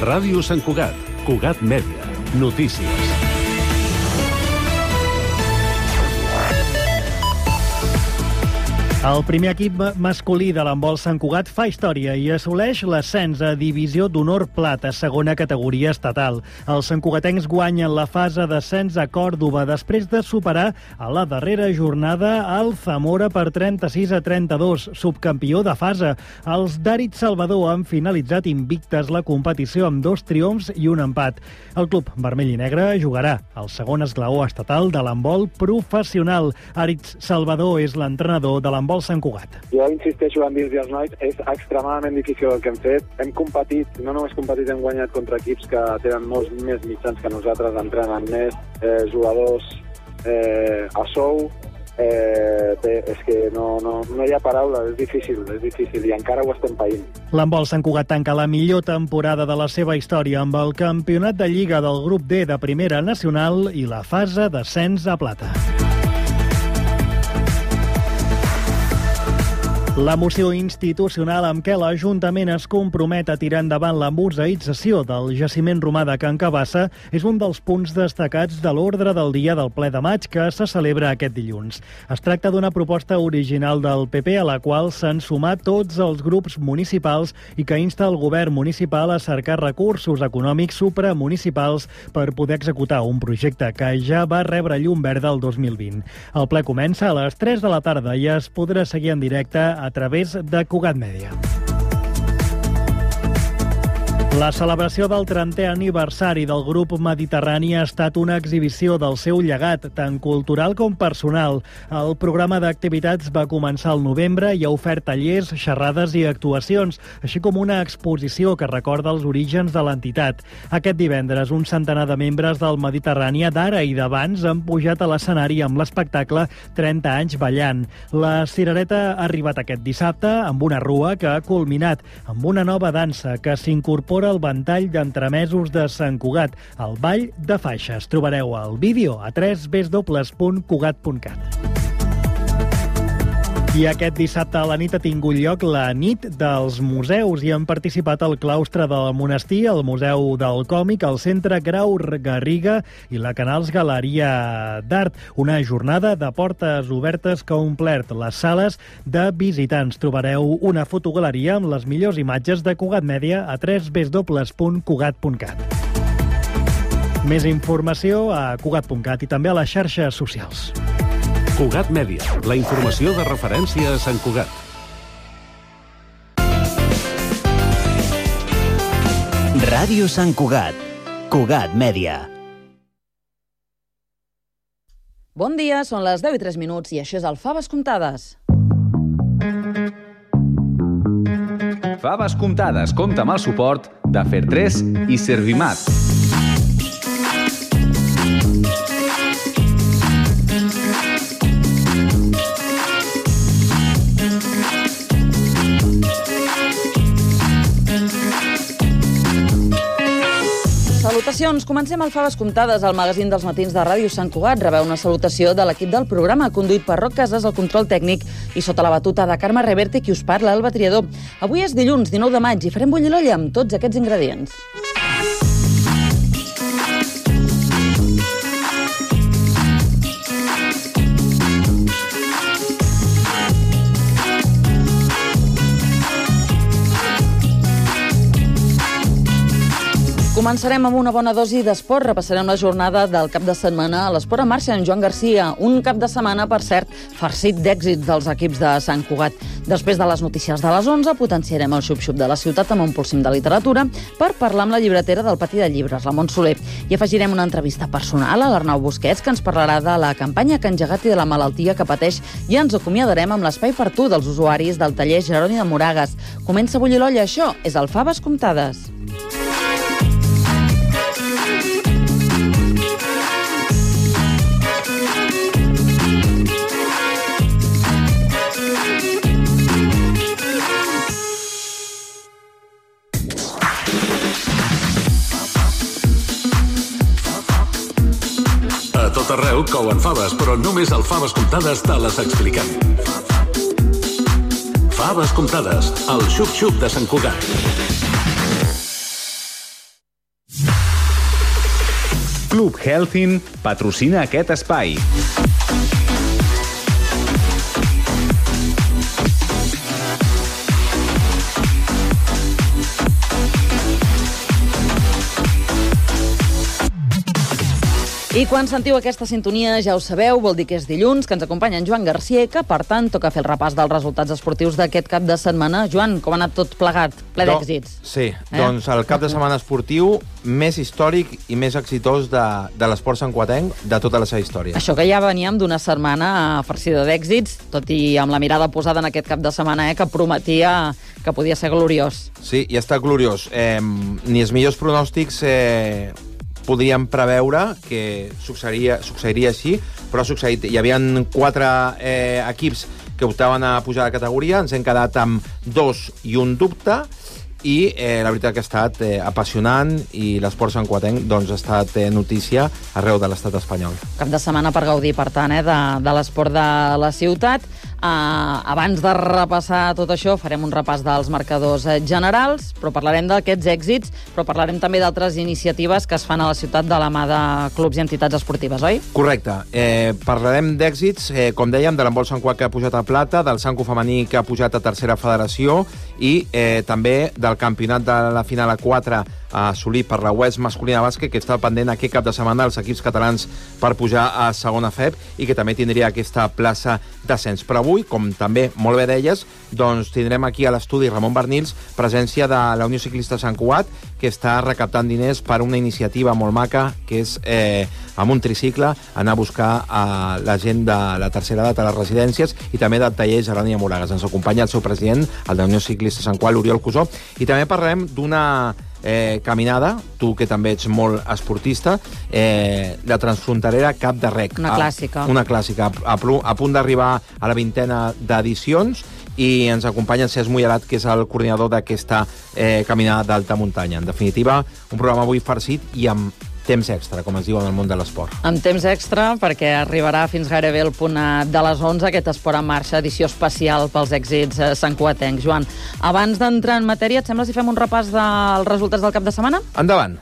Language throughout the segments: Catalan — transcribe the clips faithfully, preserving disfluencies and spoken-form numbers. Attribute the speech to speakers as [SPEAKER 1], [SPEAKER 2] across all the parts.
[SPEAKER 1] Ràdio Sant Cugat, Cugat Mèdia, notícies.
[SPEAKER 2] El primer equip masculí de l'handbol Sant Cugat fa història i assoleix l'ascens a Divisió d'Honor Plata, segona categoria estatal. Els santcugatencs guanyen la fase d'ascens a Còrdova després de superar a la darrera jornada el Zamora per trenta-sis a trenta-dos, subcampió de fase. Els d'Àrid Salvador han finalitzat invictes la competició amb dos triomfs i un empat. El club vermell i negre jugarà el segon esglaó estatal de l'handbol professional. Àrid Salvador és l'entrenador de l'handbol Sant Cugat.
[SPEAKER 3] Jo insisteixo en dir-los als nois, és extremadament difícil el que hem fet. Hem competit, no només competit, hem guanyat contra equips que tenen molts més mitjans que nosaltres, entrenen més, eh, jugadors eh, a sou. Eh, bé, és que no, no, no hi ha paraula, és difícil, és difícil i encara ho estem païnt.
[SPEAKER 2] L'handbol Sant Cugat tanca la millor temporada de la seva història amb el campionat de Lliga del grup D de Primera Nacional i la fase d'ascens a plata. La moció institucional amb què l'Ajuntament es compromet a tirar endavant la museïtzació del jaciment romà de Can Cabassa és un dels punts destacats de l'ordre del dia del ple de maig que se celebra aquest dilluns. Es tracta d'una proposta original del P P a la qual s'han sumat tots els grups municipals i que insta el govern municipal a cercar recursos econòmics supramunicipals per poder executar un projecte que ja va rebre llum verda el dos mil vint. El ple comença a les tres de la tarda i es podrà seguir en directe a a través de Cugat Mèdia. La celebració del trentè aniversari del grup Mediterrani ha estat una exhibició del seu llegat, tant cultural com personal. El programa d'activitats va començar al novembre i ha ofert tallers, xerrades i actuacions, així com una exposició que recorda els orígens de l'entitat. Aquest divendres, un centenar de membres del Mediterrani d'ara i d'abans han pujat a l'escenari amb l'espectacle trenta anys ballant. La cirereta ha arribat aquest dissabte amb una rua que ha culminat amb una nova dansa que s'incorpora el ventall d'entremesos de Sant Cugat, el Ball de Faixes. Trobareu el vídeo a w w w punt cugat punt cat. I aquest dissabte a la nit ha tingut lloc la nit dels museus i han participat el claustre del monestir, el Museu del Còmic, el Centre Grau Garriga i la Canals Galeria d'Art. Una jornada de portes obertes que ha omplert les sales de visitants. Trobareu una fotogaleria amb les millors imatges de Cugat Mèdia a w w w punt cugat punt cat. Més informació a cugat punt cat i també a les xarxes socials.
[SPEAKER 1] Cugat Mèdia, la informació de referència a Sant Cugat.
[SPEAKER 4] Ràdio Sant Cugat, Cugat Mèdia.
[SPEAKER 5] Bon dia, són les deu i tres minuts i això és el Faves Comptades.
[SPEAKER 6] Faves Comptades compta amb el suport de Fertres i Servimat.
[SPEAKER 5] Salutacions. Comencem el Faves Comptades, el magazín dels matins de Ràdio Sant Cugat. Rebeu una salutació de l'equip del programa, conduït per Roc Casas, el control tècnic, i sota la batuta de Carme Reverte, qui us parla, Alba Triador. Avui és dilluns, dinou de maig, i farem bullir l'olla amb tots aquests ingredients. Començarem amb una bona dosi d'esport. Repassarem la jornada del cap de setmana a l'Esport en Marxa en Joan Garcia. Un cap de setmana, per cert, farcit d'èxits dels equips de Sant Cugat. Després de les notícies de les onze, potenciarem el xup-xup de la ciutat amb un polsim de literatura per parlar amb la llibretera del Pati de Llibres, Ramon Soler. I afegirem una entrevista personal a l'Arnau Busquets, que ens parlarà de la campanya que ha engegat i de la malaltia que pateix, i ens acomiadarem amb l'espai per tu dels usuaris del taller Jeroni de Moragas. Comença a bullir l'olla, això és el Faves Comptades.
[SPEAKER 1] A tot arreu couen faves, però només al Faves Comptades te les expliquem. Faves Comptades, el xup-xup de Sant Cugat.
[SPEAKER 6] Club Healthin patrocina aquest espai.
[SPEAKER 5] I quan sentiu aquesta sintonia, ja ho sabeu, vol dir que és dilluns, que ens acompanya en Joan Garcia, que, per tant, toca fer el repàs dels resultats esportius d'aquest cap de setmana. Joan, com ha anat tot plegat? Ple d'èxits.
[SPEAKER 7] Sí, eh? Doncs el cap de setmana esportiu més històric i més exitós de, de l'esport santcugatenc de tota la seva història.
[SPEAKER 5] Això que ja veníem d'una setmana farcida d'èxits, tot i amb la mirada posada en aquest cap de setmana, eh, que prometia que podia ser gloriós.
[SPEAKER 7] Sí, i està gloriós. Eh, ni els millors pronòstics eh, podríem preveure que succeiria, succeiria així, però ha succeït. Hi havia quatre eh, equips que optaven a pujar de categoria, ens hem quedat amb dos i un dubte, i eh, la veritat que ha estat eh, apassionant, i l'esport santcugatenc doncs, ha estat eh, notícia arreu de l'estat espanyol.
[SPEAKER 5] Cap de setmana per gaudir, per tant, eh, de, de l'esport de la ciutat. Uh, abans de repassar tot això, farem un repàs dels marcadors eh, generals, però parlarem d'aquests èxits, però parlarem també d'altres iniciatives que es fan a la ciutat de la mà de clubs i entitats esportives, oi?
[SPEAKER 7] Correcte. Eh, parlarem d'èxits, eh, com dèiem, de l'handbol Sant Cugat que ha pujat a plata, del Sanco femení que ha pujat a tercera federació, i eh, també del campionat de la final a quatre assolit per la U E S masculina bàsquet, que està pendent aquest cap de setmana els equips catalans per pujar a segona F E B, i que també tindria aquesta plaça d'ascens. Però avui, com també molt bé deies, doncs tindrem aquí a l'estudi Ramon Barnils, presència de la Unió Ciclista Sant Cugat, que està recaptant diners per una iniciativa molt maca, que és eh, amb un tricicle anar a buscar a la gent de la tercera edat a les residències, i també del taller Geroni Moragas. Ens acompanya el seu president, el de la Unió Ciclista Sant Cugat, l'Oriol Cusó, i també parlarem d'una Eh, caminada, tu que també ets molt esportista, eh, la transfronterera Cap de Rec.
[SPEAKER 5] Una clàssica.
[SPEAKER 7] A, una clàssica, a, a, a punt d'arribar a la vintena d'edicions, i ens acompanya en Cesc Mullerat, que és el coordinador d'aquesta eh, caminada d'alta muntanya. En definitiva, un programa avui farcit i amb temps extra, com es diu en el món de l'esport.
[SPEAKER 5] Amb temps extra, perquè arribarà fins gairebé el punt de les onze, aquest Esport en Marxa, edició especial pels èxits santcugatencs. Joan, abans d'entrar en matèria, et sembla si fem un repàs dels resultats del cap de setmana?
[SPEAKER 7] Endavant.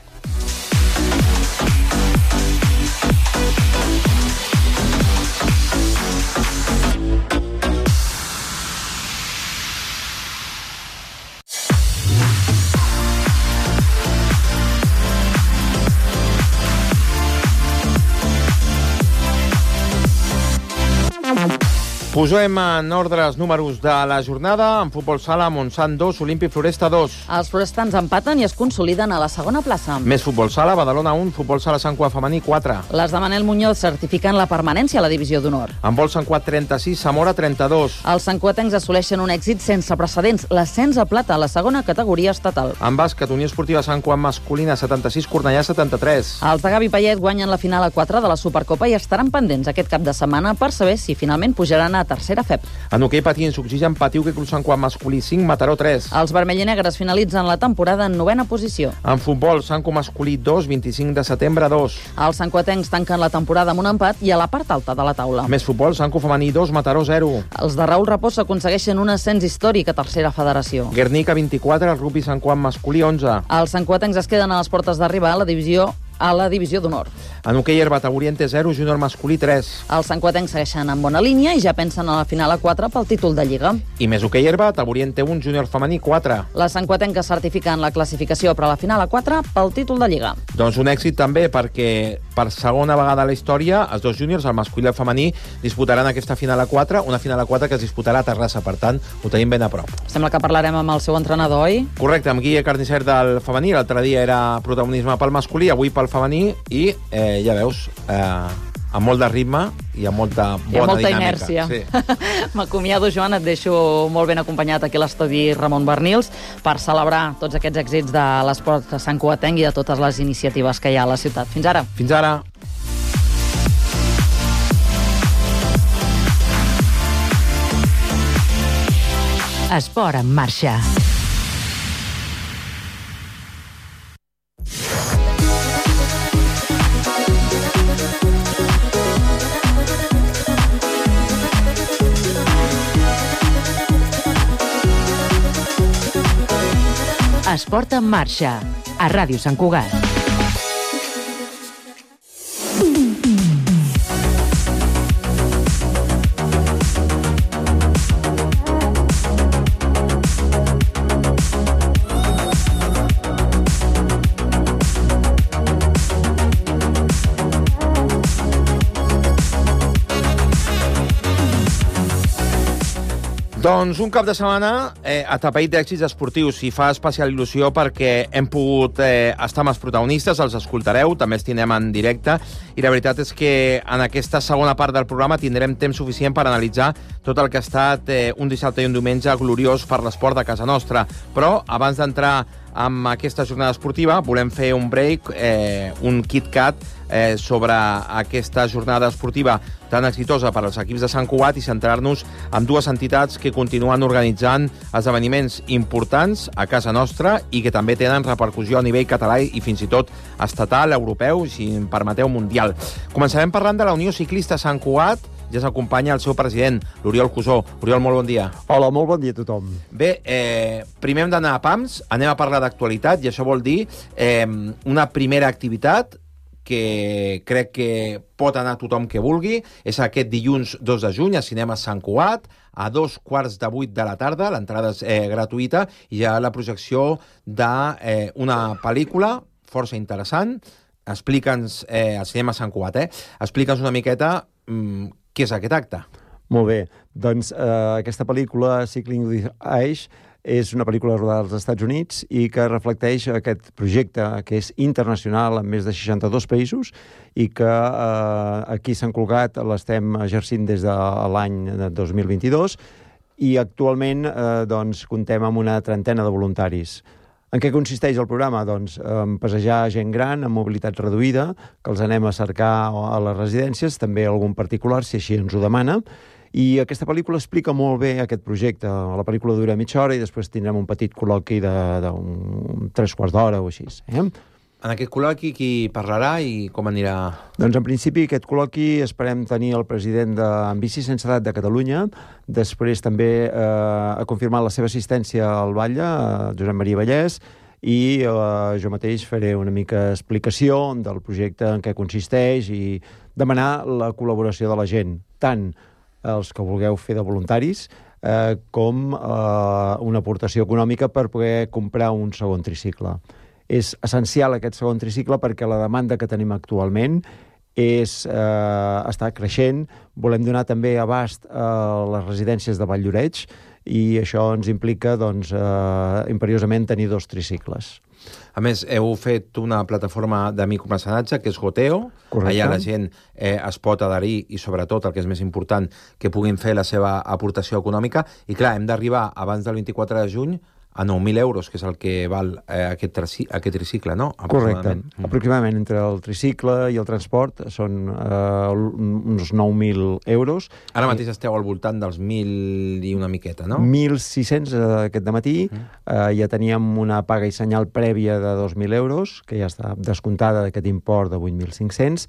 [SPEAKER 7] Posem en ordre els números de la jornada. En futbol sala, Montsant dos, Olímpic Floresta dos.
[SPEAKER 5] Els florestans empaten i es consoliden a la segona plaça.
[SPEAKER 7] Més futbol sala, Badalona un, futbol sala Sant Cugat femení quatre.
[SPEAKER 5] Les de Manel Muñoz certifiquen la permanència a la divisió d'honor.
[SPEAKER 7] Handbol Sant Cugat trenta-sis, Zamora trenta-dos.
[SPEAKER 5] Els santcugatencs assoleixen un èxit sense precedents, l'ascens a plata a la segona categoria estatal.
[SPEAKER 7] En bàsquet, Unió Esportiva Sant Cugat masculina setanta-sis, Cornellà setanta-tres.
[SPEAKER 5] Els de Gavi Payet guanyen la final a quatre de la Supercopa i estaran pendents aquest cap de setmana per saber si finalment pujaran a tercera F E B.
[SPEAKER 7] En hoquei patins, Oxigen Patiu, que Club Sant Cugat masculí cinc, Mataró tres.
[SPEAKER 5] Els vermell i negres finalitzen la temporada en novena posició.
[SPEAKER 7] En futbol, Sanco masculí dos, vint-i-cinc de setembre dos.
[SPEAKER 5] Els santcugatencs tanquen la temporada amb un empat i a la part alta de la taula.
[SPEAKER 7] Més futbol, Sanco femení dos, Mataró zero.
[SPEAKER 5] Els de Raül Raposa aconsegueixen un ascens històric a tercera federació.
[SPEAKER 7] Guernica vint-i-quatre, el rugby Sant Cugat masculí onze.
[SPEAKER 5] Els santcugatencs es queden a les portes d'arribar a la divisió a la divisió d'honor.
[SPEAKER 7] En hoquei herba, Taburiente zero, Júnior masculí tres.
[SPEAKER 5] Els santcugatencs segueixen en bona línia i ja pensen a la final a quatre pel títol de Lliga.
[SPEAKER 7] I més hoquei herba, Taburiente un, Júnior femení quatre.
[SPEAKER 5] Les santcugatenques certifiquen la classificació per a la final a quatre pel títol de Lliga.
[SPEAKER 7] Doncs un èxit també, perquè per segona vegada a la història els dos júniors, el masculí i el femení, disputaran aquesta final a quatre, una final a quatre que es disputarà a Terrassa, per tant, ho tenim ben a prop.
[SPEAKER 5] Sembla que parlarem amb el seu entrenador, oi?
[SPEAKER 7] Correcte, amb Guille Carnisser del femení. L'altre dia era protagonisme pel masculí, avui pel femení, i eh, ja veus, eh, amb molt de ritme i amb molta bona
[SPEAKER 5] I amb molta
[SPEAKER 7] dinàmica.
[SPEAKER 5] inèrcia.
[SPEAKER 7] Sí.
[SPEAKER 5] M'acomiado, Joan, et deixo molt ben acompanyat aquí a l'estudi Ramon Barnils per celebrar tots aquests èxits de l'esport santcugatenc i de totes les iniciatives que hi ha a la ciutat. Fins ara.
[SPEAKER 7] Fins ara.
[SPEAKER 8] Esport en marxa. Esport en marxa, a Ràdio Sant Cugat.
[SPEAKER 7] Doncs un cap de setmana eh, atapeït d'èxits esportius i fa especial il·lusió perquè hem pogut eh, estar amb els protagonistes, els escoltareu, també els tindrem en directe, i la veritat és que en aquesta segona part del programa tindrem temps suficient per analitzar tot el que ha estat eh, un dissabte i un diumenge gloriós per l'esport de casa nostra. Però abans d'entrar amb aquesta jornada esportiva volem fer un break, eh, un KitKat eh, sobre aquesta jornada esportiva tan exitosa per als equips de Sant Cugat i centrar-nos en dues entitats que continuen organitzant esdeveniments importants a casa nostra i que també tenen repercussió a nivell català i fins i tot estatal, europeu, si em permeteu, mundial. Començarem parlant de la Unió Ciclista Sant Cugat. Ja s'acompanya el seu president, l'Oriol Cusó. Oriol, molt bon dia.
[SPEAKER 9] Hola, molt bon dia a tothom.
[SPEAKER 7] Bé, eh, primer hem d'anar a Pams, anem a parlar d'actualitat, i això vol dir eh, una primera activitat que crec que pot anar tothom que vulgui. És aquest dilluns dos de juny a Cinema Sant Cugat, a dos quarts de vuit de la tarda. L'entrada és eh, gratuïta i hi ha la projecció d'una eh, pel·lícula força interessant. Explica'ns, eh, al Cinema Sant Cugat, eh? Explica'ns una miqueta mm, què és aquest acte.
[SPEAKER 9] Molt bé. Doncs eh, aquesta pel·lícula, Cycling with Age, és una pel·lícula rodada als Estats Units i que reflecteix aquest projecte que és internacional en més de seixanta-dos països i que eh, aquí a Sant Cugat l'estem exercint des de l'any dos mil vint-i-dos i actualment eh, doncs, comptem amb una trentena de voluntaris. En què consisteix el programa? Doncs en passejar gent gran amb mobilitat reduïda, que els anem a cercar a les residències, també algun particular, si així ens ho demana. I aquesta pel·lícula explica molt bé aquest projecte. La pel·lícula dura mitja hora i després tindrem un petit col·loqui d'un tres quarts d'hora o així. Eh?
[SPEAKER 7] En aquest col·loqui qui parlarà i com anirà?
[SPEAKER 9] Doncs en principi aquest col·loqui esperem tenir el president de Bici Sense Edat de Catalunya, després també eh, ha confirmat la seva assistència al Batlle, eh, Josep Maria Vallès, i eh, jo mateix faré una mica explicació del projecte, en què consisteix i demanar la col·laboració de la gent, tant els que vulgueu fer de voluntaris eh, com eh, una aportació econòmica per poder comprar un segon tricicle. És essencial aquest segon tricicle perquè la demanda que tenim actualment és, eh, està creixent. Volem donar també abast a les residències de Valldoreix i això ens implica doncs, eh, imperiosament tenir dos tricicles.
[SPEAKER 7] A més, heu fet una plataforma de micromecenatge, que és Goteo.
[SPEAKER 9] Correcte.
[SPEAKER 7] Allà la gent eh, es pot adherir i, sobretot, el que és més important, que puguin fer la seva aportació econòmica. I, clar, hem d'arribar abans del vint-i-quatre de juny a nou mil euros, que és el que val eh, aquest, trici aquest tricicle, no?
[SPEAKER 9] Correcte. Mm. Aproximadament entre el tricicle i el transport són eh, uns nou mil euros.
[SPEAKER 7] Ara mateix esteu al voltant dels mil i una miqueta, no?
[SPEAKER 9] mil sis-cents eh, aquest dematí. Mm. Eh, ja teníem una paga i senyal prèvia de dos mil euros, que ja està descomptada d'aquest import de vuit mil cinc-cents.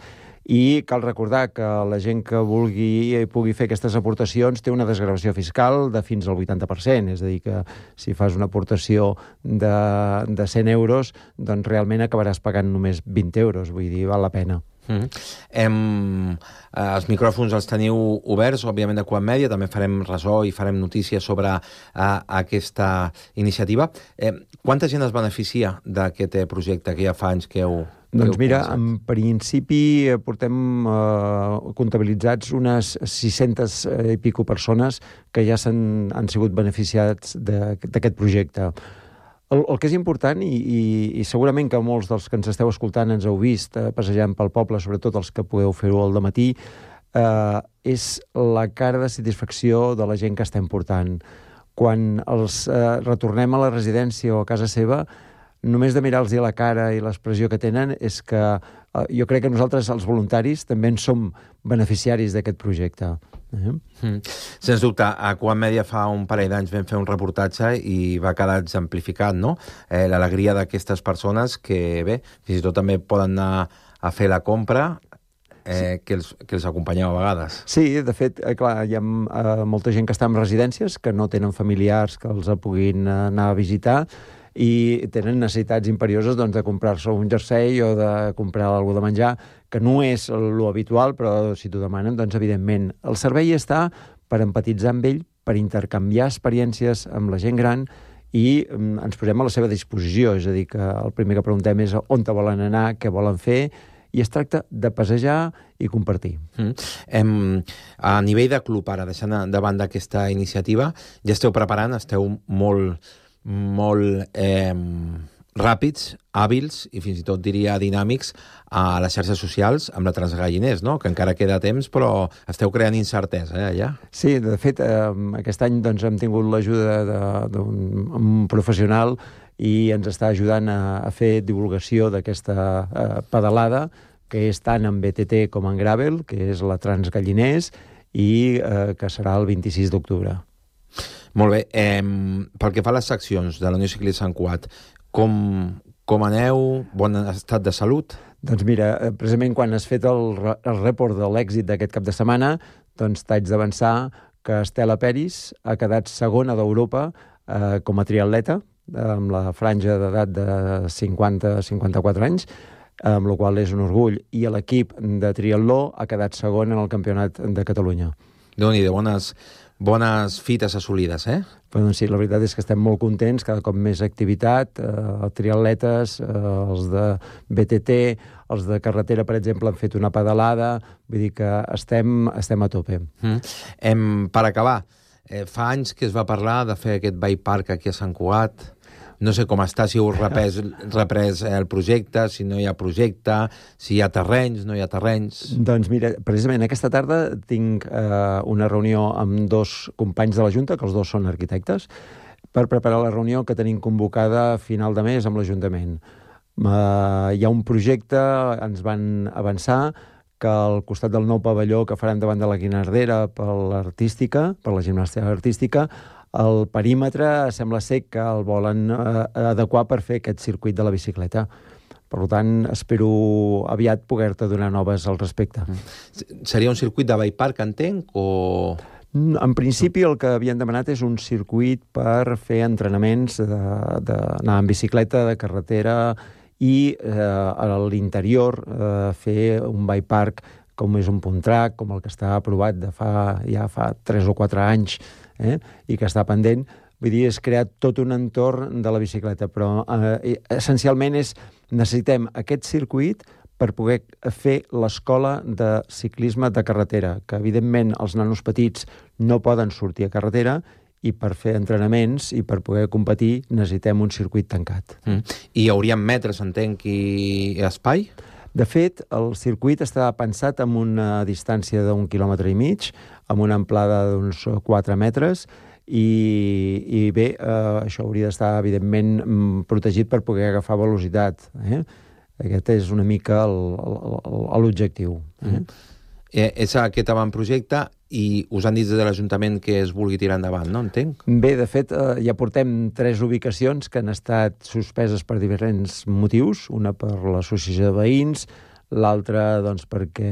[SPEAKER 9] I cal recordar que la gent que vulgui i pugui fer aquestes aportacions té una desgravació fiscal de fins al vuitanta per cent, és a dir, que si fas una aportació de, de cent euros, doncs realment acabaràs pagant només vint euros, vull dir, val la pena.
[SPEAKER 7] Mm-hmm. Hem, eh, els micròfons els teniu oberts, òbviament, de Cugat Mèdia, també farem ressò i farem notícies sobre eh, aquesta iniciativa. Eh, quanta gent es beneficia d'aquest eh, projecte que ja fa anys que heu...
[SPEAKER 9] Doncs mira, en principi portem eh, comptabilitzats unes sis-centes i pico persones que ja s'han han sigut beneficiats d'aquest projecte. El, el que és important, i, i, i segurament que molts dels que ens esteu escoltant ens heu vist eh, passejant pel poble, sobretot els que podeu fer-ho al dematí, eh, és la cara de satisfacció de la gent que estem portant. Quan els eh, retornem a la residència o a casa seva, només de mirar-los a la cara i l'expressió que tenen és que eh, jo crec que nosaltres, els voluntaris, també en som beneficiaris d'aquest projecte. Eh?
[SPEAKER 7] Mm. Sens dubte, a Cugat Mèdia fa un parell d'anys vam fer un reportatge i va quedar exemplificat, no? Eh, l'alegria d'aquestes persones que, bé, fins i tot també poden anar a fer la compra eh, que, els, que els acompanyeu a vegades.
[SPEAKER 9] Sí, de fet, eh, clar, hi ha eh, molta gent que està en residències, que no tenen familiars que els puguin anar a visitar, i tenen necessitats imperioses doncs, de comprar-se un jersei o de comprar alguna de menjar, que no és lo habitual, però si t'ho demanen, doncs evidentment. El servei està per empatitzar amb ell, per intercanviar experiències amb la gent gran i ens posem a la seva disposició, és a dir, que el primer que preguntem és on te volen anar, què volen fer, i es tracta de passejar i compartir.
[SPEAKER 7] Mm. Em, a nivell de club, ara, deixant de banda aquesta iniciativa, ja esteu preparant, esteu molt, molt eh, ràpids, hàbils i fins i tot diria dinàmics a les xarxes socials amb la Transgalliners, no? Que encara queda temps, però esteu creant incertesa, eh, allà?
[SPEAKER 9] Sí, de fet, eh, aquest any doncs, hem tingut l'ajuda d'un professional i ens està ajudant a, a fer divulgació d'aquesta eh, pedalada, que és tant en B T T com en gravel, que és la Transgalliners, i eh, que serà el vint-i-sis d'octubre.
[SPEAKER 7] Molt bé. Eh, pel que fa a les seccions de la Unió Ciclista Sant Cugat, com, com aneu? Bon estat de salut?
[SPEAKER 9] Doncs mira, precisament quan has fet el, el report de l'èxit d'aquest cap de setmana, doncs t'haig d'avançar que Estela Peris ha quedat segona d'Europa eh, com a triatleta, amb la franja d'edat de cinquanta a cinquanta-quatre anys, amb la qual és un orgull, i l'equip de triatló ha quedat segon en el Campionat de Catalunya.
[SPEAKER 7] Déu-n'hi-do, bones, bones fites assolides, eh?
[SPEAKER 9] Però, doncs, sí, la veritat és que estem molt contents, cada cop més activitat, eh, triatletes, eh, els de B T T, els de carretera, per exemple, han fet una pedalada, vull dir que estem, estem a tope.
[SPEAKER 7] Mm. Em, per acabar, eh, fa anys que es va parlar de fer aquest bike park aquí a Sant Cugat. No sé com està, si heu repès, reprès el projecte, si no hi ha projecte, si hi ha terrenys, no hi ha terrenys...
[SPEAKER 9] Doncs mira, precisament aquesta tarda tinc eh, una reunió amb dos companys de la Junta, que els dos són arquitectes, per preparar la reunió que tenim convocada a final de mes amb l'Ajuntament. Eh, hi ha un projecte, ens van avançar, que al costat del nou pavelló que farem davant de la Guinardera per l'artística, per la gimnàstica artística, el perímetre sembla ser que el volen eh, adequar per fer aquest circuit de la bicicleta. Per tant, espero aviat poder-te donar noves al respecte.
[SPEAKER 7] Seria un circuit de bike park, entenc, o...?
[SPEAKER 9] En principi el que havien demanat és un circuit per fer entrenaments d'anar en bicicleta, de carretera, i eh, a l'interior eh, fer un bike park com és un punt track, com el que està aprovat de fa, ja fa tres o quatre anys, eh, i que està pendent. Vull dir, és crear tot un entorn de la bicicleta, però eh, essencialment és, necessitem aquest circuit per poder fer l'escola de ciclisme de carretera, que evidentment els nanos petits no poden sortir a carretera, i per fer entrenaments i per poder competir necessitem un circuit tancat.
[SPEAKER 7] Mm. I hi hauria metres, entenc, i espai?
[SPEAKER 9] De fet, el circuit està pensat amb una distància d'un quilòmetre i mig, amb una amplada d'uns quatre metres, i, i bé, eh, això hauria d'estar, evidentment, protegit per poder agafar velocitat. Eh? Aquest és una mica l'objectiu. Eh?
[SPEAKER 7] Mm. Eh, és aquest avantprojecte i us han dit de l'Ajuntament que es vulgui tirar endavant, no? Entenc?
[SPEAKER 9] Bé, de fet, eh, ja portem tres ubicacions que han estat suspeses per diferents motius, una per l'associació de veïns, l'altra doncs, perquè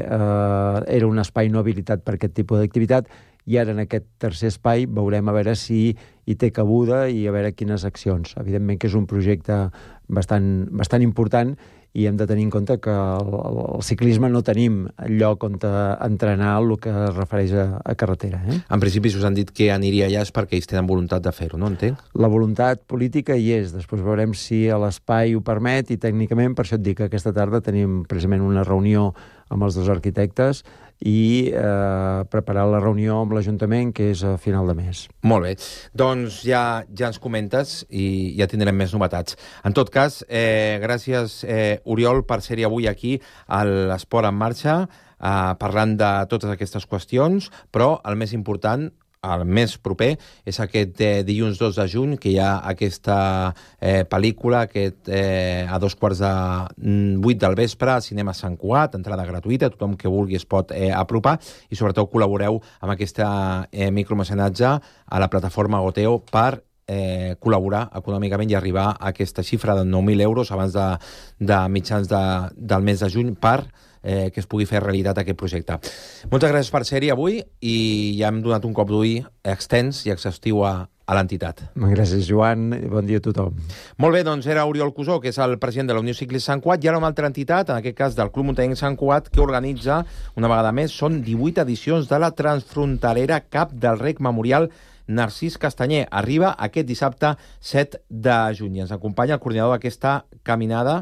[SPEAKER 9] eh, era un espai no habilitat per aquest tipus d'activitat, i ara en aquest tercer espai veurem a veure si hi té cabuda i a veure quines accions. Evidentment que és un projecte bastant, bastant important, i hem de tenir en compte que el, el ciclisme no tenim lloc on entrenar el que es refereix a, a carretera. Eh?
[SPEAKER 7] En principi, si us han dit que aniria allà és perquè ells tenen voluntat de fer-ho, no entenc?
[SPEAKER 9] La voluntat política hi és. Després veurem si l'espai ho permet, i tècnicament, per això et dic que aquesta tarda tenim precisament una reunió amb els dos arquitectes i eh, preparar la reunió amb l'Ajuntament, que és a final de mes.
[SPEAKER 7] Molt bé. Doncs ja, ja ens comentes i ja tindrem més novetats. En tot cas, eh, gràcies, eh, Oriol, per ser-hi avui aquí a l'Esport en Marxa, eh, parlant de totes aquestes qüestions, però el més important, el més proper, és aquest eh, dilluns dos de juny, que hi ha aquesta eh, pel·lícula aquest, eh, a dos quarts de vuit del vespre al Cinema Sant Cugat, entrada gratuïta, tothom que vulgui es pot eh, apropar, i sobretot col·laboreu amb aquesta eh, micromecenatge a la plataforma Goteo per eh, col·laborar econòmicament i arribar a aquesta xifra de nou mil euros abans de, de mitjans de, del mes de juny per Eh, que es pugui fer realitat aquest projecte. Moltes gràcies per ser-hi avui i ja hem donat un cop d'ull extens i exhaustiu a, a l'entitat.
[SPEAKER 9] Gràcies, Joan, i bon dia a tothom.
[SPEAKER 7] Molt bé, doncs era Oriol Cusó, que és el president de la Unió Ciclista Sant Cugat, i ara una altra entitat, en aquest cas del Club Muntanyenc Sant Cugat, que organitza, una vegada més, són divuit edicions de la transfronterera Cap del Rec Memorial Narcís Castanyer. Arriba aquest dissabte set de juny. Ens acompanya el coordinador d'aquesta caminada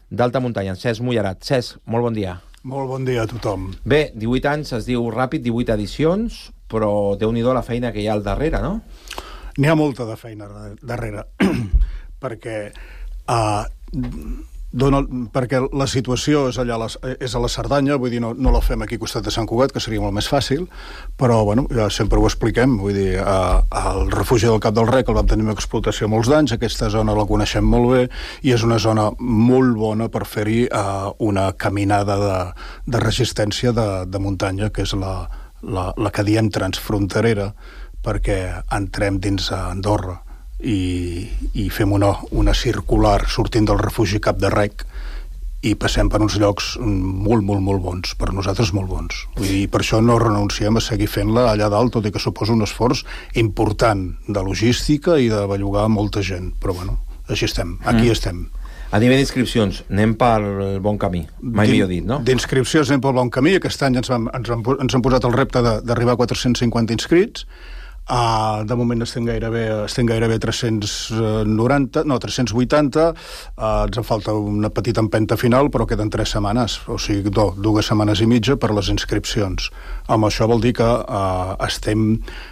[SPEAKER 7] d'alta muntanya, en Cesc Mullerat. Cesc, molt bon dia.
[SPEAKER 10] Molt bon dia a tothom.
[SPEAKER 7] Bé, divuit anys es diu ràpid, divuit edicions, però Déu-n'hi-do la feina que hi ha al darrere, no?
[SPEAKER 10] N'hi ha molta de feina darrere, perquè, uh, dona, perquè la situació és, allà a la, és a la Cerdanya, vull dir, no, no la fem aquí al costat de Sant Cugat, que seria molt més fàcil, però bueno, ja sempre ho expliquem, vull dir, uh, el refugi del Cap del Rec el vam tenir en explotació molts d'anys, aquesta zona la coneixem molt bé, i és una zona molt bona per fer-hi uh, una caminada de, de resistència de, de muntanya, que és la, la, la que diem transfronterera, perquè entrem dins Andorra i, i fem una, una circular sortint del refugi Cap de Rec i passem per uns llocs molt, molt, molt bons, per nosaltres molt bons. Vull dir, per això no renunciem a seguir fent-la allà dalt, tot i que suposa un esforç important de logística i de bellugar molta gent. Però bueno, així estem, aquí mm. estem.
[SPEAKER 7] A nivell d'inscripcions, anem pel bon camí, mai millor dit, no?
[SPEAKER 10] D'inscripcions anem pel bon camí. Aquest any ens, vam, ens, han, ens han posat el repte d'arribar a quatre-cents cinquanta inscrits. Uh, de moment estem gairebé, estem gairebé tres-cents noranta, no, tres-cents vuitanta, uh, ens en falta una petita empenta final, però queden tres setmanes, o sigui, do, dues setmanes i mitja per les inscripcions. Amb això vol dir que uh, estem,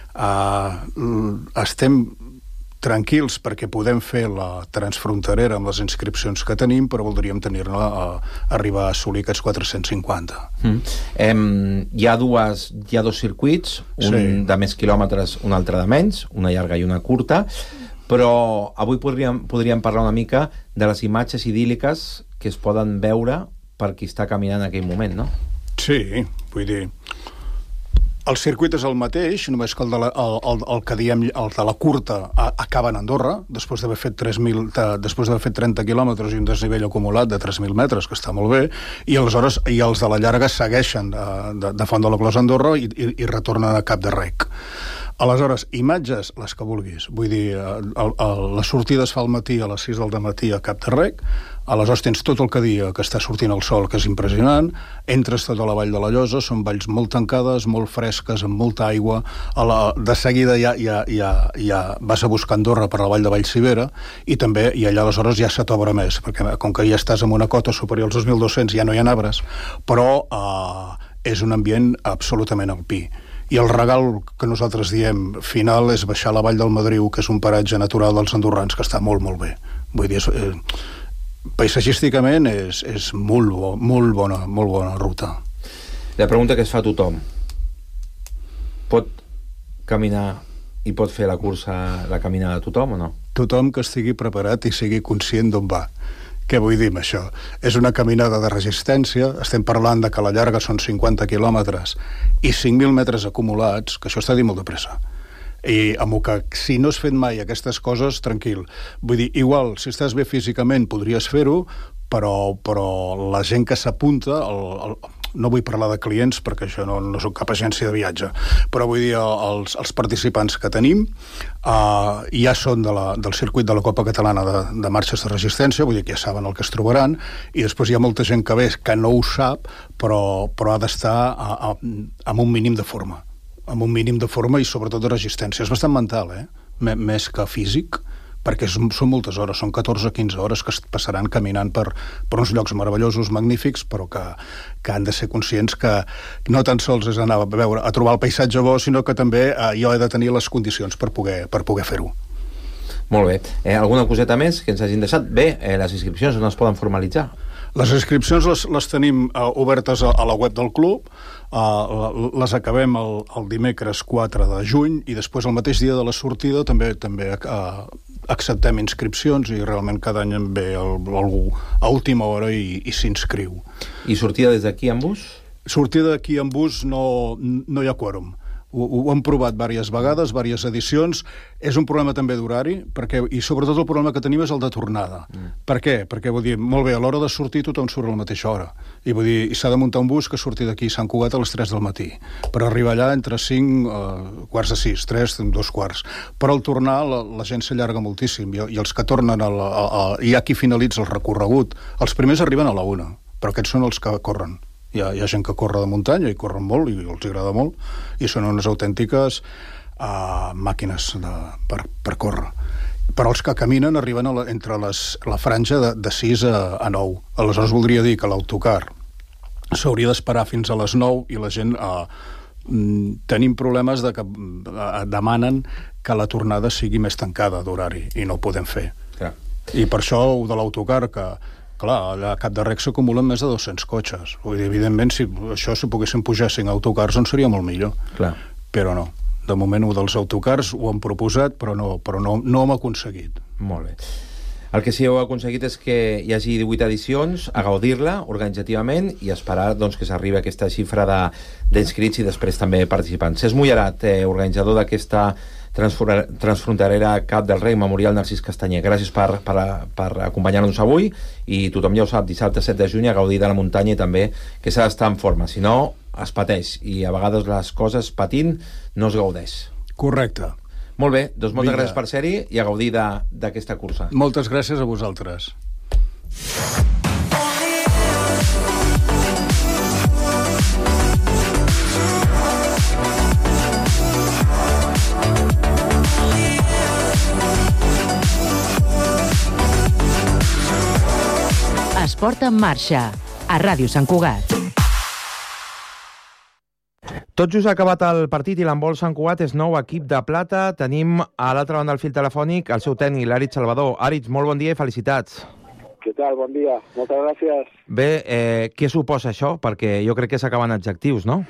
[SPEAKER 10] uh, estem tranquils perquè podem fer la transfronterera amb les inscripcions que tenim, però voldríem tenir-la a, a arribar a assolir aquests quatre-cents cinquanta.
[SPEAKER 7] Mm. Em, hi ha dues, hi ha dos circuits, un sí. de més quilòmetres, un altre de menys, una llarga i una curta, però avui podríem, podríem parlar una mica de les imatges idíl·liques que es poden veure per qui està caminant en aquell moment, no?
[SPEAKER 10] Sí, vull dir... El circuit és el mateix, només que el de la, el, el, el que diem, el de la curta a, acaba en Andorra, després d'haver fet tres mil, de, després d'haver fet trenta quilòmetres i un desnivell acumulat de tres mil metres, que està molt bé, i aleshores i els de la llarga segueixen de, de, de Font de la Clos a Andorra i, i, i retornen a Cap de Rec. Aleshores, imatges, les que vulguis. Vull dir, el, el, la sortida es fa al matí a les sis del matí a Cap de Rec, aleshores tens tot el que dia que està sortint el sol, que és impressionant, entres tota la vall de la Llosa, són valls molt tancades, molt fresques, amb molta aigua, a la, de seguida ja, ja, ja, ja vas a buscar Andorra per la vall de Vallcivera, i també, i allà aleshores ja se t'obre més, perquè com que ja estàs en una cota superior als dos mil dos-cents, ja no hi ha arbres, però eh, és un ambient absolutament alpí. I el regal que nosaltres diem final és baixar la vall del Madriu, que és un paratge natural dels andorrans que està molt, molt bé. Vull dir, és, eh, paisatgísticament és, és molt, bo, molt, bona, molt bona ruta.
[SPEAKER 7] La pregunta que es fa a tothom: pot caminar i pot fer la cursa, la caminada a tothom o no?
[SPEAKER 10] Tothom que estigui preparat i sigui conscient d'on va. Què vull dir amb això? És una caminada de resistència, estem parlant de que la llarga són cinquanta quilòmetres i cinc mil metres acumulats, que això està dit molt de pressa. I amb el que, si no has fet mai aquestes coses, tranquil. Vull dir, igual, si estàs bé físicament podries fer-ho, però, però la gent que s'apunta, el, el, no vull parlar de clients perquè això no, no soc cap agència de viatge, però vull dir, els, els participants que tenim uh, ja són de la, del circuit de la Copa Catalana de, de Marxes de Resistència, vull dir que ja saben el que es trobaran, i després hi ha molta gent que ve que no ho sap, però, però ha d'estar a, a, amb un mínim de forma, amb un mínim de forma i sobretot de resistència. És bastant mental, eh? M- més que físic, perquè són moltes hores, són catorze o quinze hores que es passaran caminant per, per uns llocs meravellosos, magnífics, però que, que han de ser conscients que no tan sols és anar a veure, a trobar el paisatge bo, sinó que també eh, jo he de tenir les condicions per poder, per poder fer-ho.
[SPEAKER 7] Molt bé. Eh, alguna coseta més que ens hagin deixat? Bé, eh, les inscripcions on es poden formalitzar?
[SPEAKER 10] Les inscripcions les, les tenim uh, obertes a, a la web del club, uh, les acabem el, el dimecres quatre de juny i després el mateix dia de la sortida també també uh, acceptem inscripcions i realment cada any en ve el, algú a última hora i, i s'inscriu.
[SPEAKER 7] I sortida des d'aquí en bus?
[SPEAKER 10] Sortida d'aquí en bus no, no hi ha quòrum. Ho, ho hem provat diverses vegades, diverses edicions. És un problema també d'horari, perquè, i sobretot el problema que tenim és el de tornada. Mm. Per què? Perquè, vull dir, molt bé, a l'hora de sortir tothom surt a la mateixa hora. I vull dir, s'ha de muntar un bus que surti d'aquí Sant Cugat a les tres del matí, per arribar allà entre cinc, eh, quarts de sis, tres, dos quarts. Però al tornar la, la gent s'allarga moltíssim, i, i els que tornen, a la, a, a, hi ha qui finalitza el recorregut. Els primers arriben a la una, però aquests són els que corren. Hi ha, hi ha gent que corre de muntanya i corren molt i els agrada molt i són unes autèntiques uh, màquines de, per, per córrer. però els que caminen arriben a la, entre les, la franja de, de sis a, a nou. Aleshores voldria dir que l'autocar s'hauria d'esperar fins a les nou i la gent eh, tenim problemes de que eh, demanen que la tornada sigui més tancada d'horari i no ho podem fer.
[SPEAKER 7] Clar.
[SPEAKER 10] I per això ho de l'autocar, que clar, a Cap de Rec s'acumulen més de dos-cents cotxes. Vull dir, evidentment, si això si poguessin pujar cinc autocars, doncs seria molt millor.
[SPEAKER 7] Clar.
[SPEAKER 10] Però no. De moment, ho dels autocars ho han proposat, però no, però no, no hem aconseguit.
[SPEAKER 7] Molt bé. El que sí heu aconseguit és que hi hagi divuit edicions, a gaudir-la organitzativament i esperar doncs, que s'arribi a aquesta xifra d'inscrits i després també participants. Cesc Mullerat, eh, organitzador d'aquesta transfronterera Cap del Rei Memorial Narcís Castanyer. Gràcies per, per, per acompanyar-nos avui i tothom ja ho sap, dissabte set de juny a gaudir de la muntanya i també que s'ha d'estar en forma, si no es pateix i a vegades les coses patint no es gaudeix.
[SPEAKER 10] Correcte.
[SPEAKER 7] Molt bé, doncs moltes
[SPEAKER 10] Vinga.
[SPEAKER 7] gràcies per ser-hi i a gaudir d'aquesta cursa.
[SPEAKER 10] Moltes gràcies a vosaltres.
[SPEAKER 8] Esport en marxa, a Ràdio Sant Cugat.
[SPEAKER 7] Tot just ha acabat el partit i l'handbol Sant Cugat és nou equip de plata. Tenim a l'altra banda del fil telefònic el seu tècnic, l'Àritz Salvador. Àritz, molt bon dia i felicitats.
[SPEAKER 3] Què tal? Bon dia. Moltes gràcies.
[SPEAKER 7] Bé, eh, què suposa això? Perquè jo crec que s'acaben adjectius, no?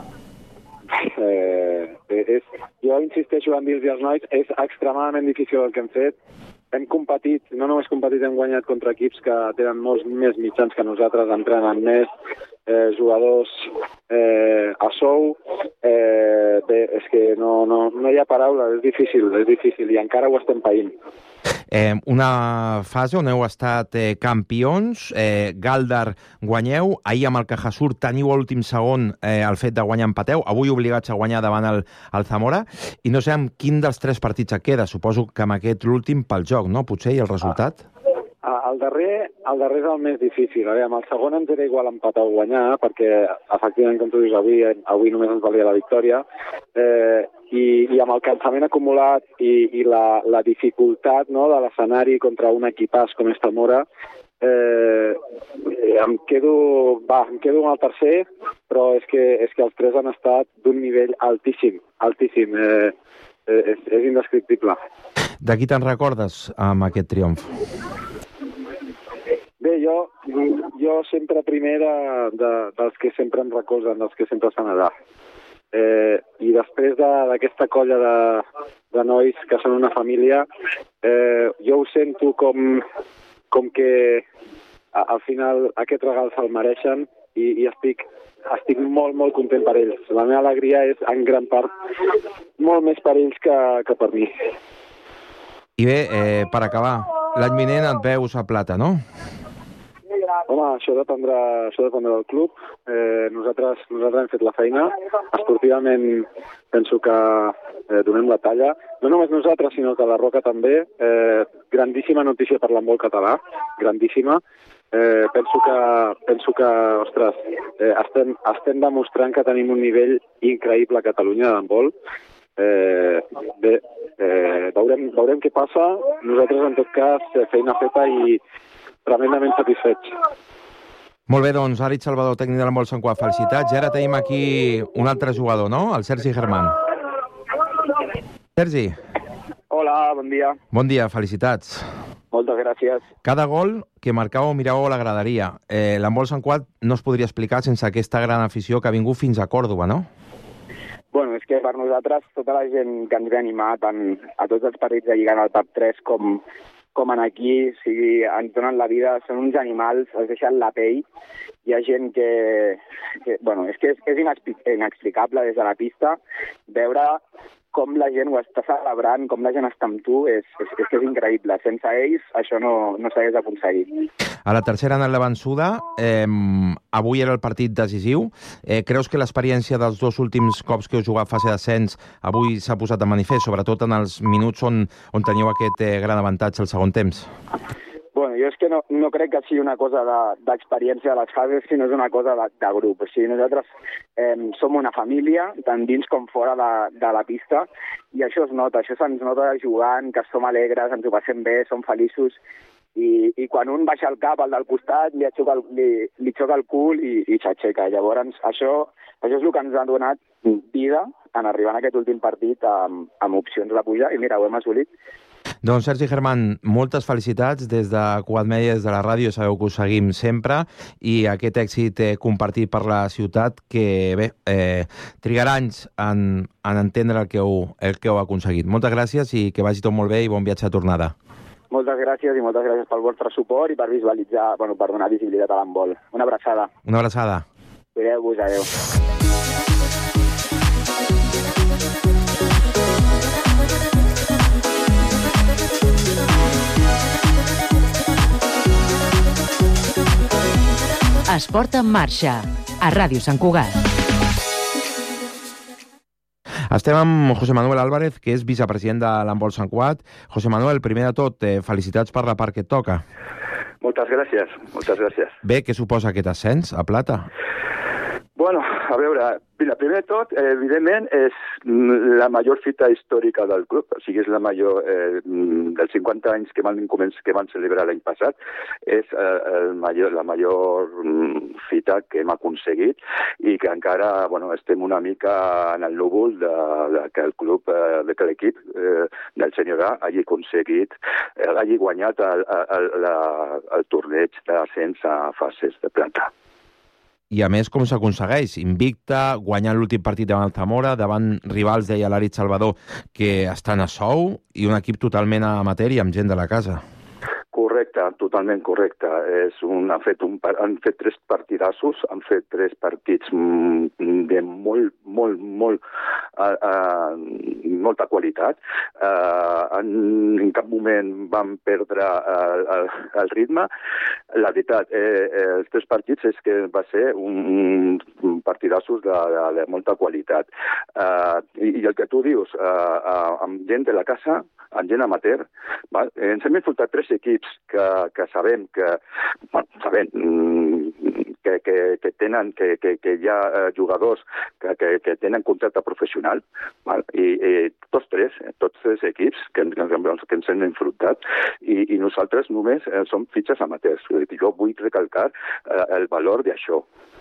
[SPEAKER 3] Eh, és, jo insisteixo en dir-los als nois, és extremadament difícil el que hem fet. Hem competit, no només competit, hem guanyat contra equips que tenen molts més mitjans que nosaltres, entrenen més, eh, jugadors eh, a sou. Eh, bé, és que no, no, no hi ha paraula, és difícil, és difícil, i encara ho estem païnt.
[SPEAKER 7] Eh, una fase on heu estat eh, campions, eh, Galdar guanyeu, ahir amb el Cajasur teniu a l'últim segon eh, el fet de guanyar empateu, avui obligats a guanyar davant el, el Zamora, i no sé amb quin dels tres partits et queda, suposo que amb aquest l'últim pel joc, no? Potser, i el resultat?
[SPEAKER 3] Ah, el darrer, el darrer és el més difícil. A veure, amb el segon ens era igual empatar o guanyar, perquè efectivament, com tu dius, avui, avui només ens valia la victòria, eh, i, i amb el cansament acumulat i, i la, la dificultat, no, de l'escenari contra un equipàs com és Zamora, eh, em quedo, va, em quedo amb el tercer, però és que, és que els tres han estat d'un nivell altíssim, altíssim. Eh, eh, és, és indescriptible.
[SPEAKER 7] De qui te'n recordes amb aquest triomf?
[SPEAKER 3] Bé, jo, jo sempre primer de, de, dels que sempre em recolzen, dels que sempre estan allà. Eh, I després d'aquesta colla de, de nois que són una família, eh, jo ho sento com, com que a, al final aquest regal se'l mereixen i, i estic, estic molt, molt content per ells. La meva alegria és en gran part molt més per ells que, que per mi.
[SPEAKER 7] I bé, eh, per acabar, l'any vinent et veus a plata, no?
[SPEAKER 3] Home, això dependrà, això dependrà del club. Eh, nosaltres, nosaltres hem fet la feina. Esportivament penso que eh, donem la talla. No només nosaltres, sinó que la Roca també. Eh, grandíssima notícia per l'handbol català, grandíssima. Eh, penso que, penso que ostres, eh, estem, estem demostrant que tenim un nivell increïble a Catalunya d'handbol. Eh, bé, eh, veurem, veurem què passa. Nosaltres, en tot cas, feina feta i tremendament satisfets.
[SPEAKER 7] Molt bé, doncs, Àritz Salvador, tècnic de l'handbol Sant Cugat, felicitats. I ara tenim aquí un altre jugador, no? El Sergi Germán. Sergi.
[SPEAKER 11] Hola, bon dia.
[SPEAKER 7] Bon dia, felicitats.
[SPEAKER 11] Moltes gràcies.
[SPEAKER 7] Cada gol que marcàveu miràveu a la graderia. Eh, l'handbol Sant Cugat no es podria explicar sense aquesta gran afició que ha vingut fins a Còrdova, no?
[SPEAKER 11] Bueno, és que per nosaltres, tota la gent que ens ve animar, tant a tots els partits de Lliga en el top tres com com en aquí, o sigui, ens donen la vida, són uns animals, es deixen la pell. Hi ha gent que... que bueno, és que és, és inexplicable des de la pista veure com la gent ho està celebrant, com la gent està amb tu, és, és, és que és increïble. Sense ells això no, no s'hagués aconseguit.
[SPEAKER 7] A la tercera ha anat la vençuda. Eh, avui era el partit decisiu. Eh, creus que l'experiència dels dos últims cops que heu jugat fase d'ascens avui s'ha posat de manifest, sobretot en els minuts on, on teníeu aquest eh, gran avantatge al segon temps?
[SPEAKER 11] Bueno, jo és que no, no crec que sigui una cosa d'experiència de, de les fases, sinó és una cosa de, de grup. O sigui, nosaltres eh, som una família, tant dins com fora de, de la pista, i això es nota, això se'ns nota jugant, que som alegres, ens ho passem bé, som feliços, i, i quan un baixa el cap, al del costat, li xoca el, li, li xoca el cul i, i s'aixeca. Llavors, això, això és el que ens ha donat vida en arribar en aquest últim partit amb, amb opcions de pujar, i mira, ho hem assolit.
[SPEAKER 7] Doncs Sergi Germán, moltes felicitats des de Cugat Mèdia, des de la ràdio, sabeu que us seguim sempre, i aquest èxit eh, compartit per la ciutat que, bé, eh, trigarà anys en, en entendre el que, heu, el que heu aconseguit. Moltes gràcies i que vagi tot molt bé i bon viatge a tornada.
[SPEAKER 11] Moltes gràcies i moltes gràcies pel vostre suport i per visualitzar, bueno, per donar visibilitat a l'handbol. Una abraçada.
[SPEAKER 7] Una abraçada.
[SPEAKER 11] Cuideu-vos, adeu.
[SPEAKER 8] Esport en marxa, a Ràdio Sant Cugat.
[SPEAKER 7] Estem amb José Manuel Álvarez, que és vicepresident de l'handbol Sant Cugat. José Manuel, primer de tot, eh, felicitats per la part que et toca.
[SPEAKER 12] Moltes gràcies, moltes gràcies.
[SPEAKER 7] Bé, què suposa aquest ascens a plata?
[SPEAKER 12] Bueno, a veure, mira, primer de tot, eh, evidentment, és la major fita històrica del club, o sigui, és la major, eh, dels cinquanta anys que van, que van celebrar l'any passat, és eh, el major, la major fita que hem aconseguit i que encara, bueno, estem una mica en el núvol de, de que el club, eh, de que l'equip eh, del senyor A hagi aconseguit, eh, hagi guanyat el, el, el, el torneig d'ascens a fases de plata.
[SPEAKER 7] I a més, com s'aconsegueix? Invicta, guanyant l'últim partit davant el Zamora, davant rivals, deia l'Arit Salvador, que estan a sou, i un equip totalment amateur i amb gent de la casa.
[SPEAKER 12] Correcte, totalment correcte. És un, han, fet un, han fet tres partidassos, han fet tres partits de molt, molt, molt, uh, uh, molta qualitat. Uh, en, en cap moment van perdre uh, el, el ritme. La veritat, eh, eh, els tres partits és que va ser un, un partidassos de, de, de molta qualitat. Uh, i, I el que tu dius, uh, uh, amb gent de la casa, amb gent amateur, val? Ens hem enfrontat tres equips que, que sabem que, bueno, sabem, que, que, que tenen que, que, que hi ha eh, jugadors que, que, que tenen contracte professional, val? I, i tots tres, tots tres equips que, que, que ens hem enfrontat, i, i nosaltres només eh, som fitxes amateurs. Jo vull recalcar eh, el valor d'això.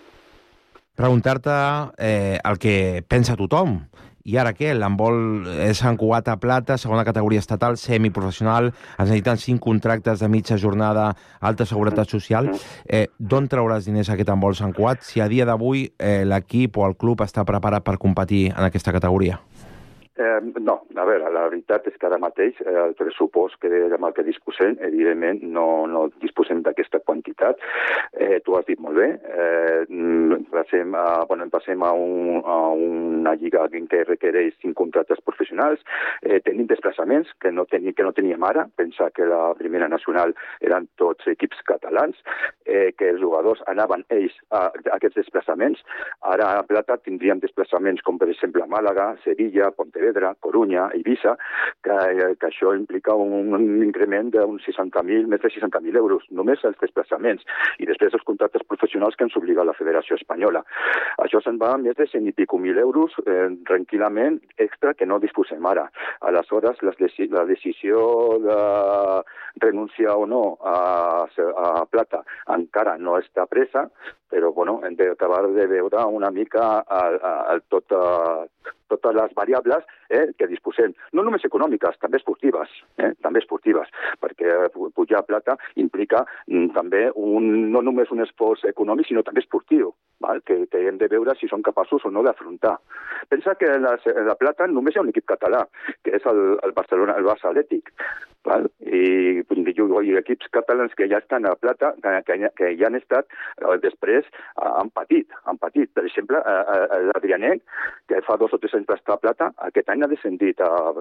[SPEAKER 7] Preguntar-te eh, el que pensa tothom. I ara què? L'handbol és Sant Cugat a plata, segona categoria estatal, semiprofessional, es necessiten cinc contractes de mitja jornada, alta seguretat social. Eh, D'on trauràs diners aquest handbol Sant Cugat si a dia d'avui eh, l'equip o el club està preparat per competir en aquesta categoria?
[SPEAKER 12] Eh, no, a veure, la veritat és que ara mateix eh, el pressupost que, amb el que disposem, evidentment, no, no disposem d'aquesta quantitat. Eh, tu has dit molt bé, eh, passem, a, bueno, passem a, un, a una lliga en què requereix cinc contractes professionals, eh, tenim desplaçaments que no, teni, que no teníem ara, pensa que la primera nacional eren tots equips catalans, eh, que els jugadors anaven ells a, a aquests desplaçaments. Ara a Plata tindríem desplaçaments com per exemple a Màlaga, Sevilla, Pontevedra, Corunya, Eivissa, que, que això implica un, un increment d'uns seixanta mil, més de seixanta mil euros, només els desplaçaments, i després els contractes professionals que ens obliga la Federació Espanyola. Això se'n va a més de cent i pico mil euros eh, tranquil·lament extra que no disposem ara. Aleshores, la, la decisió de renunciar o no a, a Plata encara no està presa, però bueno, hem d'acabar de veure una mica el, el, tot, uh, totes les variables eh, que disposem. No només econòmiques, també esportives, eh, també esportives, perquè pujar a Plata implica mm, també un, no només un esforç econòmic, sinó també esportiu, val? Que, que hem de veure si són capaços o no d'afrontar. Pensa que en la, en la Plata només hi ha un equip català, que és el, el Barcelona, el Barça Atlètic, val? I, i equips catalans que ja estan a Plata, que, que ja han estat eh, després han patit, han patit. Per exemple, l'Adrianet, que fa dos o tres anys va estar a Plata, aquest any ha descendit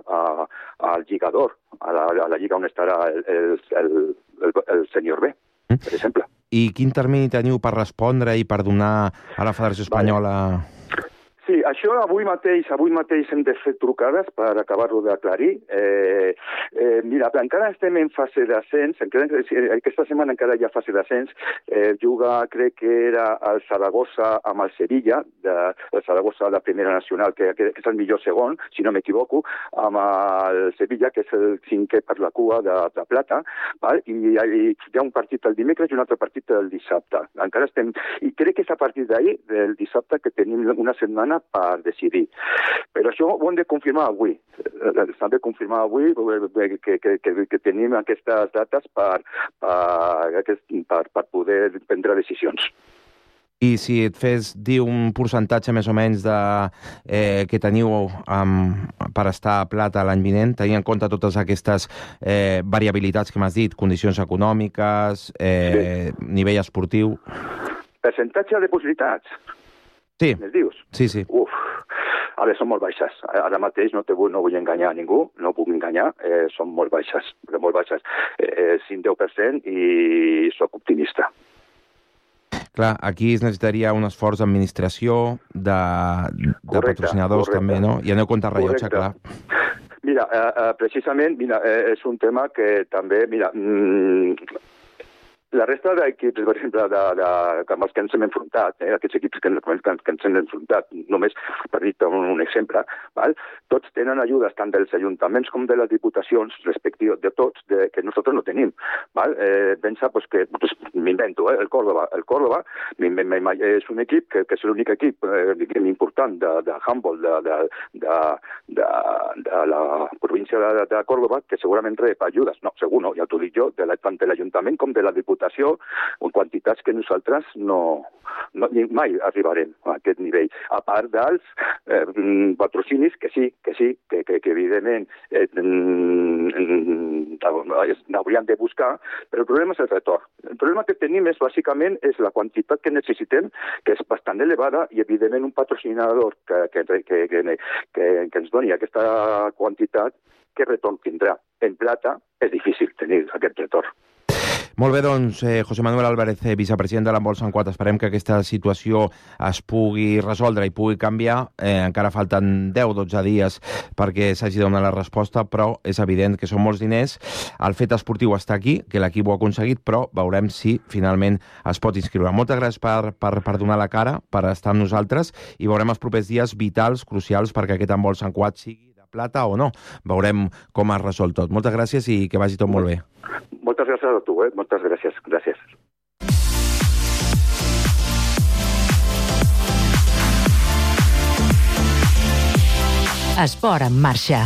[SPEAKER 12] al Lligador, a la, a la lliga on estarà el, el, el, el, el senyor B, per exemple.
[SPEAKER 7] I quin termini teniu per respondre i per donar a la Federació Espanyola...
[SPEAKER 12] Vale. Sí, això avui mateix avui mateix hem de fer trucades per acabar-ho d'aclarir. Eh, eh, mira, encara estem en fase d'ascens, aquesta setmana encara hi ha fase d'ascens, eh, juga, crec que era el Saragossa amb el Sevilla, de, el Saragossa de Primera Nacional, que, que és el millor segon, si no m'equivoco, amb el Sevilla, que és el cinquè per la cua de, de plata, val? I, i hi ha un partit el dimecres i un altre partit el dissabte. Encara estem, i crec que és a partir d'ahir, del dissabte, que tenim una setmana per decidir. Però això ho hem de confirmar avui. S'han de confirmar avui que, que, que, que tenim aquestes dates per, per, per, per poder prendre decisions.
[SPEAKER 7] I si et fes dir un percentatge més o menys de, eh, que teniu um, per estar a plata l'any vinent, tenint en compte totes aquestes eh, variabilitats que m'has dit, condicions econòmiques, eh, sí. nivell esportiu...
[SPEAKER 12] Percentatge de possibilitats?
[SPEAKER 7] Sí.
[SPEAKER 12] Me'ls dius?
[SPEAKER 7] Sí, sí.
[SPEAKER 12] Uf, a veure, són molt baixes. Ara mateix no, te vull, no vull enganyar a ningú, no puc enganyar, eh, són molt baixes, molt baixes. Eh, cinc a deu per cent i sóc optimista.
[SPEAKER 7] Clar, aquí es necessitaria un esforç d'administració, de, de correcte, patrocinadors correcte. També, no? I aneu contra rellotge, clar.
[SPEAKER 12] Mira, eh, eh, precisament, mira, eh, és un tema que també, mira... Mm, la resta d'equips, per exemple, de, de, de, amb els que ens hem enfrontat, eh, aquests equips que, que, que ens hem enfrontat, només per dir un, un exemple, val? Tots tenen ajudes tant dels ajuntaments com de les diputacions respectives de tots, de, que nosaltres no tenim. Val? Eh, pensa pues, que, pues, m'invento, eh, el Córdoba. El Córdoba és un equip que, que és l'únic equip eh, important de, de handball de, de, de, de, de la província de, de Córdoba, que segurament rep ajudes. No, segur no, ja t'ho dic jo, de la, tant de l'Ajuntament com de la Diputació, en quantitats que nosaltres no, no mai arribarem a aquest nivell. A part dels eh, patrocinis, que sí, que sí, que, que, que evidentment eh, n'hauríem de buscar, però el problema és el retorn. El problema que tenim és, bàsicament, és la quantitat que necessitem, que és bastant elevada, i evidentment un patrocinador que, que, que, que, que, que ens doni aquesta quantitat, què retorn tindrà? En plata és difícil tenir aquest retorn.
[SPEAKER 7] Molt bé, doncs, eh, José Manuel Álvarez, eh, vicepresident de l'Handbol Sant Cugat. Esperem que aquesta situació es pugui resoldre i pugui canviar. Eh, encara falten deu a dotze dies perquè s'hagi de donar la resposta, però és evident que són molts diners. El fet esportiu està aquí, que l'equip ho ha aconseguit, però veurem si finalment es pot inscriure. Moltes gràcies per, per, per donar la cara, per estar amb nosaltres, i veurem els propers dies vitals, crucials, perquè aquest Handbol Sant Cugat sigui plata o no. Veurem com es resol tot. Moltes gràcies i que vagi tot molt bé.
[SPEAKER 12] Moltes gràcies a tu, eh? Moltes gràcies. Gràcies.
[SPEAKER 8] Esport en marxa.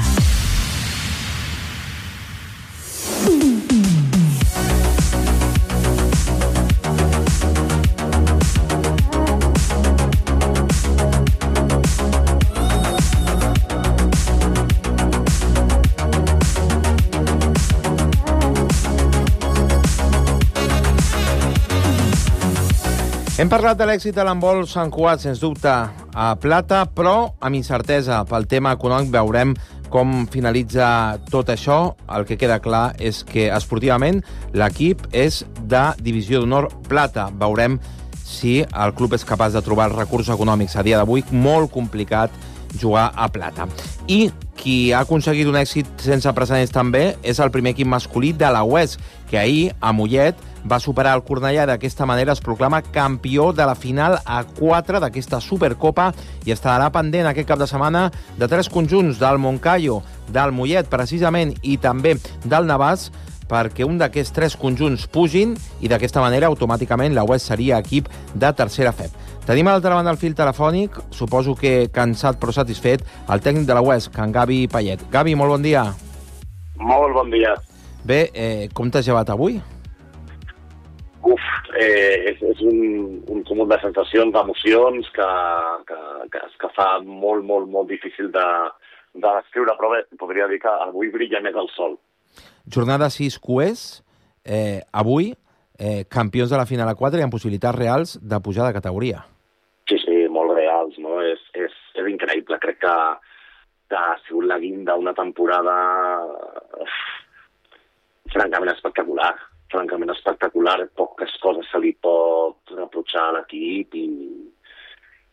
[SPEAKER 7] Hem parlat de l'èxit de l'handbol Sant Cugat, sens dubte, a plata, però amb incertesa pel tema econòmic. Veurem com finalitza tot això. El que queda clar és que esportivament l'equip és de divisió d'honor plata. Veurem si el club és capaç de trobar els recursos econòmics. A dia d'avui, molt complicat jugar a plata. I qui ha aconseguit un èxit sense precedents també és el primer equip masculí de la U E S, que ahir, a Mollet, va superar el Cornellà i d'aquesta manera es proclama campió de la final a quatre d'aquesta Supercopa i estarà pendent aquest cap de setmana de tres conjunts, del Moncayo, del Mollet, precisament, i també del Navàs, perquè un d'aquests tres conjunts pugin i d'aquesta manera automàticament la U E S seria equip de tercera F E P. Tenim a l'altra banda del fil telefònic, suposo que cansat però satisfet, el tècnic de la U E S, en Gavi Payet. Gavi, molt bon dia.
[SPEAKER 13] Molt bon dia.
[SPEAKER 7] Bé, eh, com t'has llevat avui?
[SPEAKER 13] Uf, eh, és, és un, un comú de sensacions, d'emocions que, que, que, que fa molt, molt, molt difícil de, de descriure, però bé, podria dir que avui brilla més el sol.
[SPEAKER 7] Jornada sis Q E S, eh, avui eh, campions de la final a quatre i amb possibilitats reals de pujar de categoria.
[SPEAKER 13] Sí, sí, molt reals, no? És, és, és increïble, crec que, que ha sigut la guinda d'una temporada uf, francament espectacular. francament espectacular, poques coses se li pot reprotxar a l'equip i,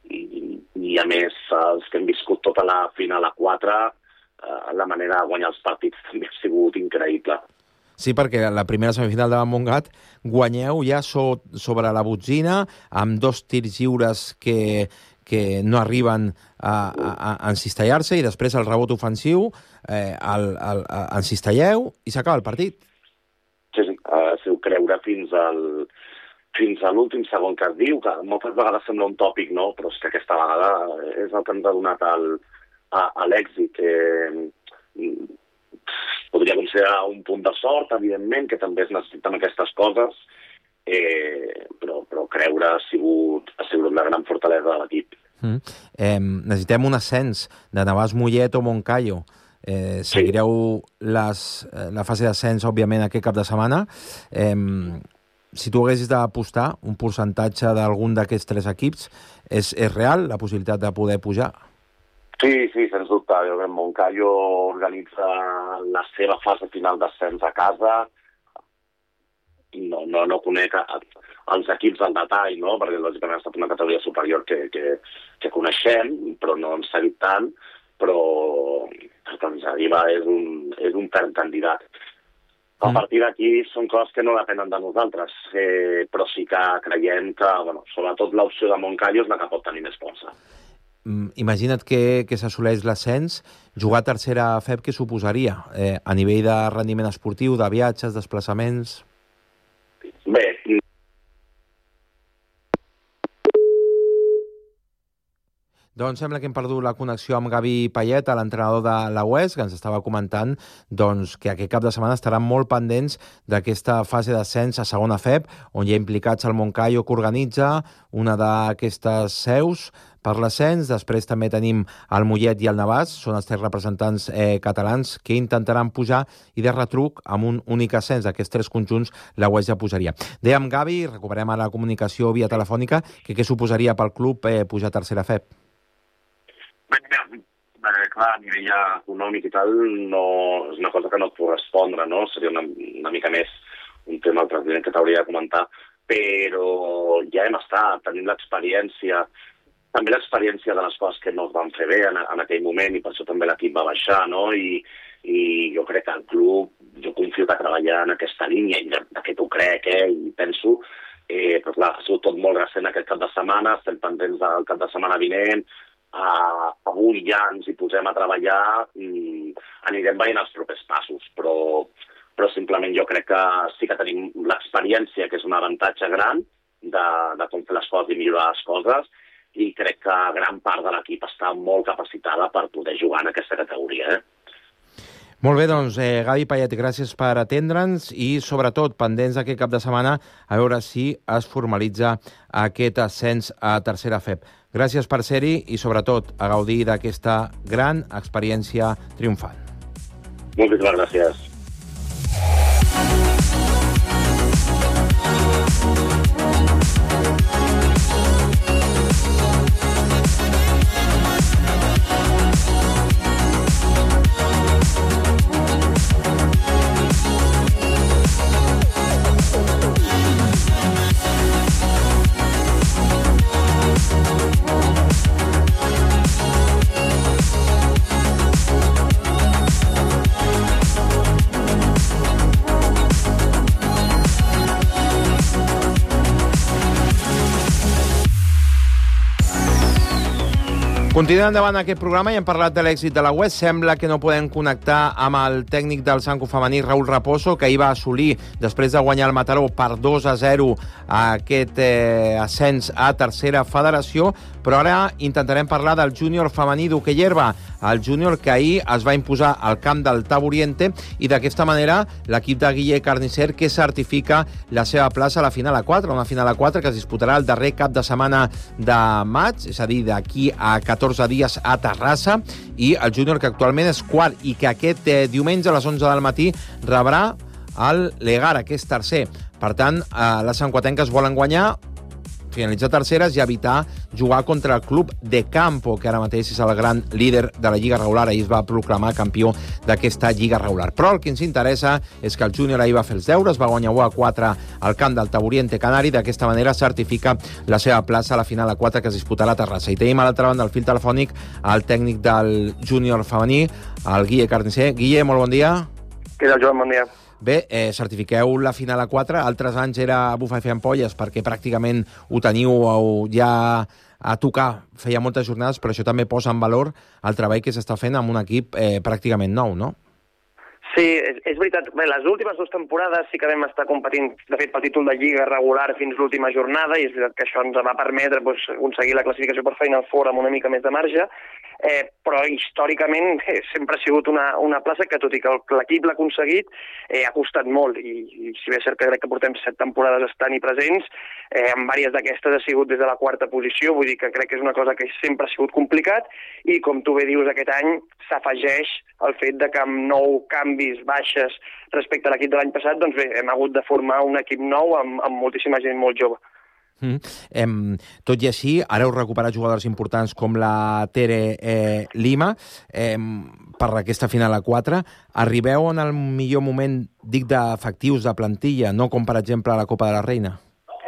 [SPEAKER 13] i, i a més, els que hem viscut tota la final a quatre, eh, la manera de guanyar els partits també ha sigut increïble.
[SPEAKER 7] Sí, perquè la primera semifinal davant Montgat guanyeu ja so, sobre la botzina, amb dos tirs lliures que, que no arriben a, a, a encistellar-se, i després el rebot ofensiu, eh, el, el, el, encistelleu i s'acaba el partit.
[SPEAKER 13] Sí, sí, ha sigut creure fins al, fins a l'últim segon que es diu, que moltes vegades sembla un tòpic, no? Però és que aquesta vegada és el que ens ha donat el, a, a l'èxit, que podria considerar un punt de sort, evidentment, que també es necessiten aquestes coses, eh, però, però creure ha sigut, ha sigut una gran fortalesa de l'equip.
[SPEAKER 7] Mm. Eh, necessitem un ascens de Navàs, Mollet o Moncayo. Eh, seguireu les, la fase d'ascens, òbviament, aquest cap de setmana. Eh, si tu haguessis d'apostar un percentatge d'algun d'aquests tres equips, és, és real la possibilitat de poder pujar?
[SPEAKER 13] Sí, sí, sens dubte. Jo crec que Moncayo organitza la seva fase final d'ascens a casa. No, no, no conec els equips al detall, no? Perquè lògicament ha estat una categoria superior que, que, que coneixem, però no hem seguit tant, però el que ens arriba és un, és un ferm candidat. A partir d'aquí són coses que no depenen de nosaltres, eh, però sí que creiem que, bueno, sobretot l'opció de Moncayo és la que pot tenir més força.
[SPEAKER 7] Imagina't que, que s'assoleix l'ascens, jugar a tercera F E P, què suposaria? Eh, a nivell de rendiment esportiu, de viatges, desplaçaments...
[SPEAKER 13] Bé,
[SPEAKER 7] doncs sembla que hem perdut la connexió amb Gavi Payet, l'entrenador de la U E S, que ens estava comentant doncs, que aquest cap de setmana estaran molt pendents d'aquesta fase d'ascens a segona F E P, on hi ha implicats el Moncayo, que organitza una d'aquestes seus per l'ascens. Després també tenim el Mollet i el Navàs, són els tres representants eh, catalans que intentaran pujar, i de retruc, amb un únic ascens d'aquests tres conjunts, la U E S ja pujaria. Dèiem, Gavi, recuperem ara la comunicació via telefònica, que què suposaria pel club eh, pujar a tercera F E P?
[SPEAKER 13] Bé, eh, clar, a nivell econòmic i tal, no, és una cosa que no et puc respondre, no? Seria una, una mica més un tema al president que t'hauria de comentar, però ja hem estat, tenim l'experiència, també l'experiència de les coses que no es van fer bé en, en aquell moment, i per això també l'equip va baixar, no? I, i jo crec que el club, jo confio que treballar en aquesta línia, i de, de què t'ho crec, eh? I penso, eh, però clar, ha sigut tot molt recent aquest cap de setmana, estem pendents del cap de setmana vinent, Uh, avui ja ens hi posem a treballar, i anirem veient els propers passos, però, però simplement jo crec que sí que tenim l'experiència, que és un avantatge gran de, de com fer les coses i millorar les coses, i crec que gran part de l'equip està molt capacitada per poder jugar en aquesta categoria. Eh?
[SPEAKER 7] Molt bé, doncs, eh, Gavi Payet, gràcies per atendre'ns, i sobretot pendents d'aquest cap de setmana a veure si es formalitza aquest ascens a tercera F E P. Gràcies per ser-hi i, sobretot, a gaudir d'aquesta gran experiència triomfant.
[SPEAKER 13] Moltíssimes gràcies.
[SPEAKER 7] Continuem endavant aquest programa i hem parlat de l'èxit de la U E S. Sembla que no podem connectar amb el tècnic del Sanco femení, Raúl Raposo, que ahir va assolir, després de guanyar el Mataró per dos a zero, aquest eh, ascens a tercera federació, però ara intentarem parlar del júnior femení d'hoquei herba, el júnior que ahir es va imposar al camp del Tab Oriente, i d'aquesta manera l'equip de Guille Carnicer, que certifica la seva plaça a la final a quatre, una final a quatre que es disputarà el darrer cap de setmana de maig, és a dir, d'aquí a catorze dies a Terrassa, i el júnior que actualment és quart i que aquest eh, diumenge a les onze del matí rebrà el Legara, que és tercer. Per tant, eh, les sanquatenques volen guanyar finalitzar terceres i evitar jugar contra el club de Campo, que ara mateix és el gran líder de la Lliga regular. Ahir es va proclamar campió d'aquesta Lliga regular. Però el que ens interessa és que el júnior ahir va fer els deures, va guanyar u a quatre al camp del Taburiente Canari, d'aquesta manera certifica la seva plaça a la final a quatre que es disputarà a Terrassa. I tenim a l'altra banda del fil telefònic el tècnic del júnior femení, el Guille Carnicer. Guille, molt bon dia.
[SPEAKER 14] Què tal, Joan? Bon dia.
[SPEAKER 7] Bé, eh, certifiqueu la final a quatre. Altres anys era bufar i fer ampolles perquè pràcticament ho teniu ja a tocar. Feia moltes jornades, però això també posa en valor el treball que s'està fent amb un equip eh, pràcticament nou, no?
[SPEAKER 14] Sí, és, és veritat. Bé, les últimes dues temporades sí que vam estar competint, de fet, pel títol de Lliga regular fins l'última jornada, i és veritat que això ens va permetre doncs, aconseguir la classificació per Final Four amb una mica més de marge, eh, però històricament eh, sempre ha sigut una, una plaça que, tot i que l'equip l'ha aconseguit, eh, ha costat molt, i, i si bé és cert que crec que portem set temporades estant-hi presents, eh, en diverses d'aquestes ha sigut des de la quarta posició, vull dir que crec que és una cosa que sempre ha sigut complicat, i com tu bé dius, aquest any s'afegeix el fet de que amb nou canvis, baixes respecte a l'equip de l'any passat, doncs bé, hem hagut de formar un equip nou amb, amb moltíssima gent molt jove.
[SPEAKER 7] Mm. Em, tot i així, ara heu recuperat jugadors importants com la Tere eh, Lima em, per aquesta final a quatre. Arribeu en el millor moment, dic, d'efectius de plantilla, no com per exemple a la Copa de la Reina?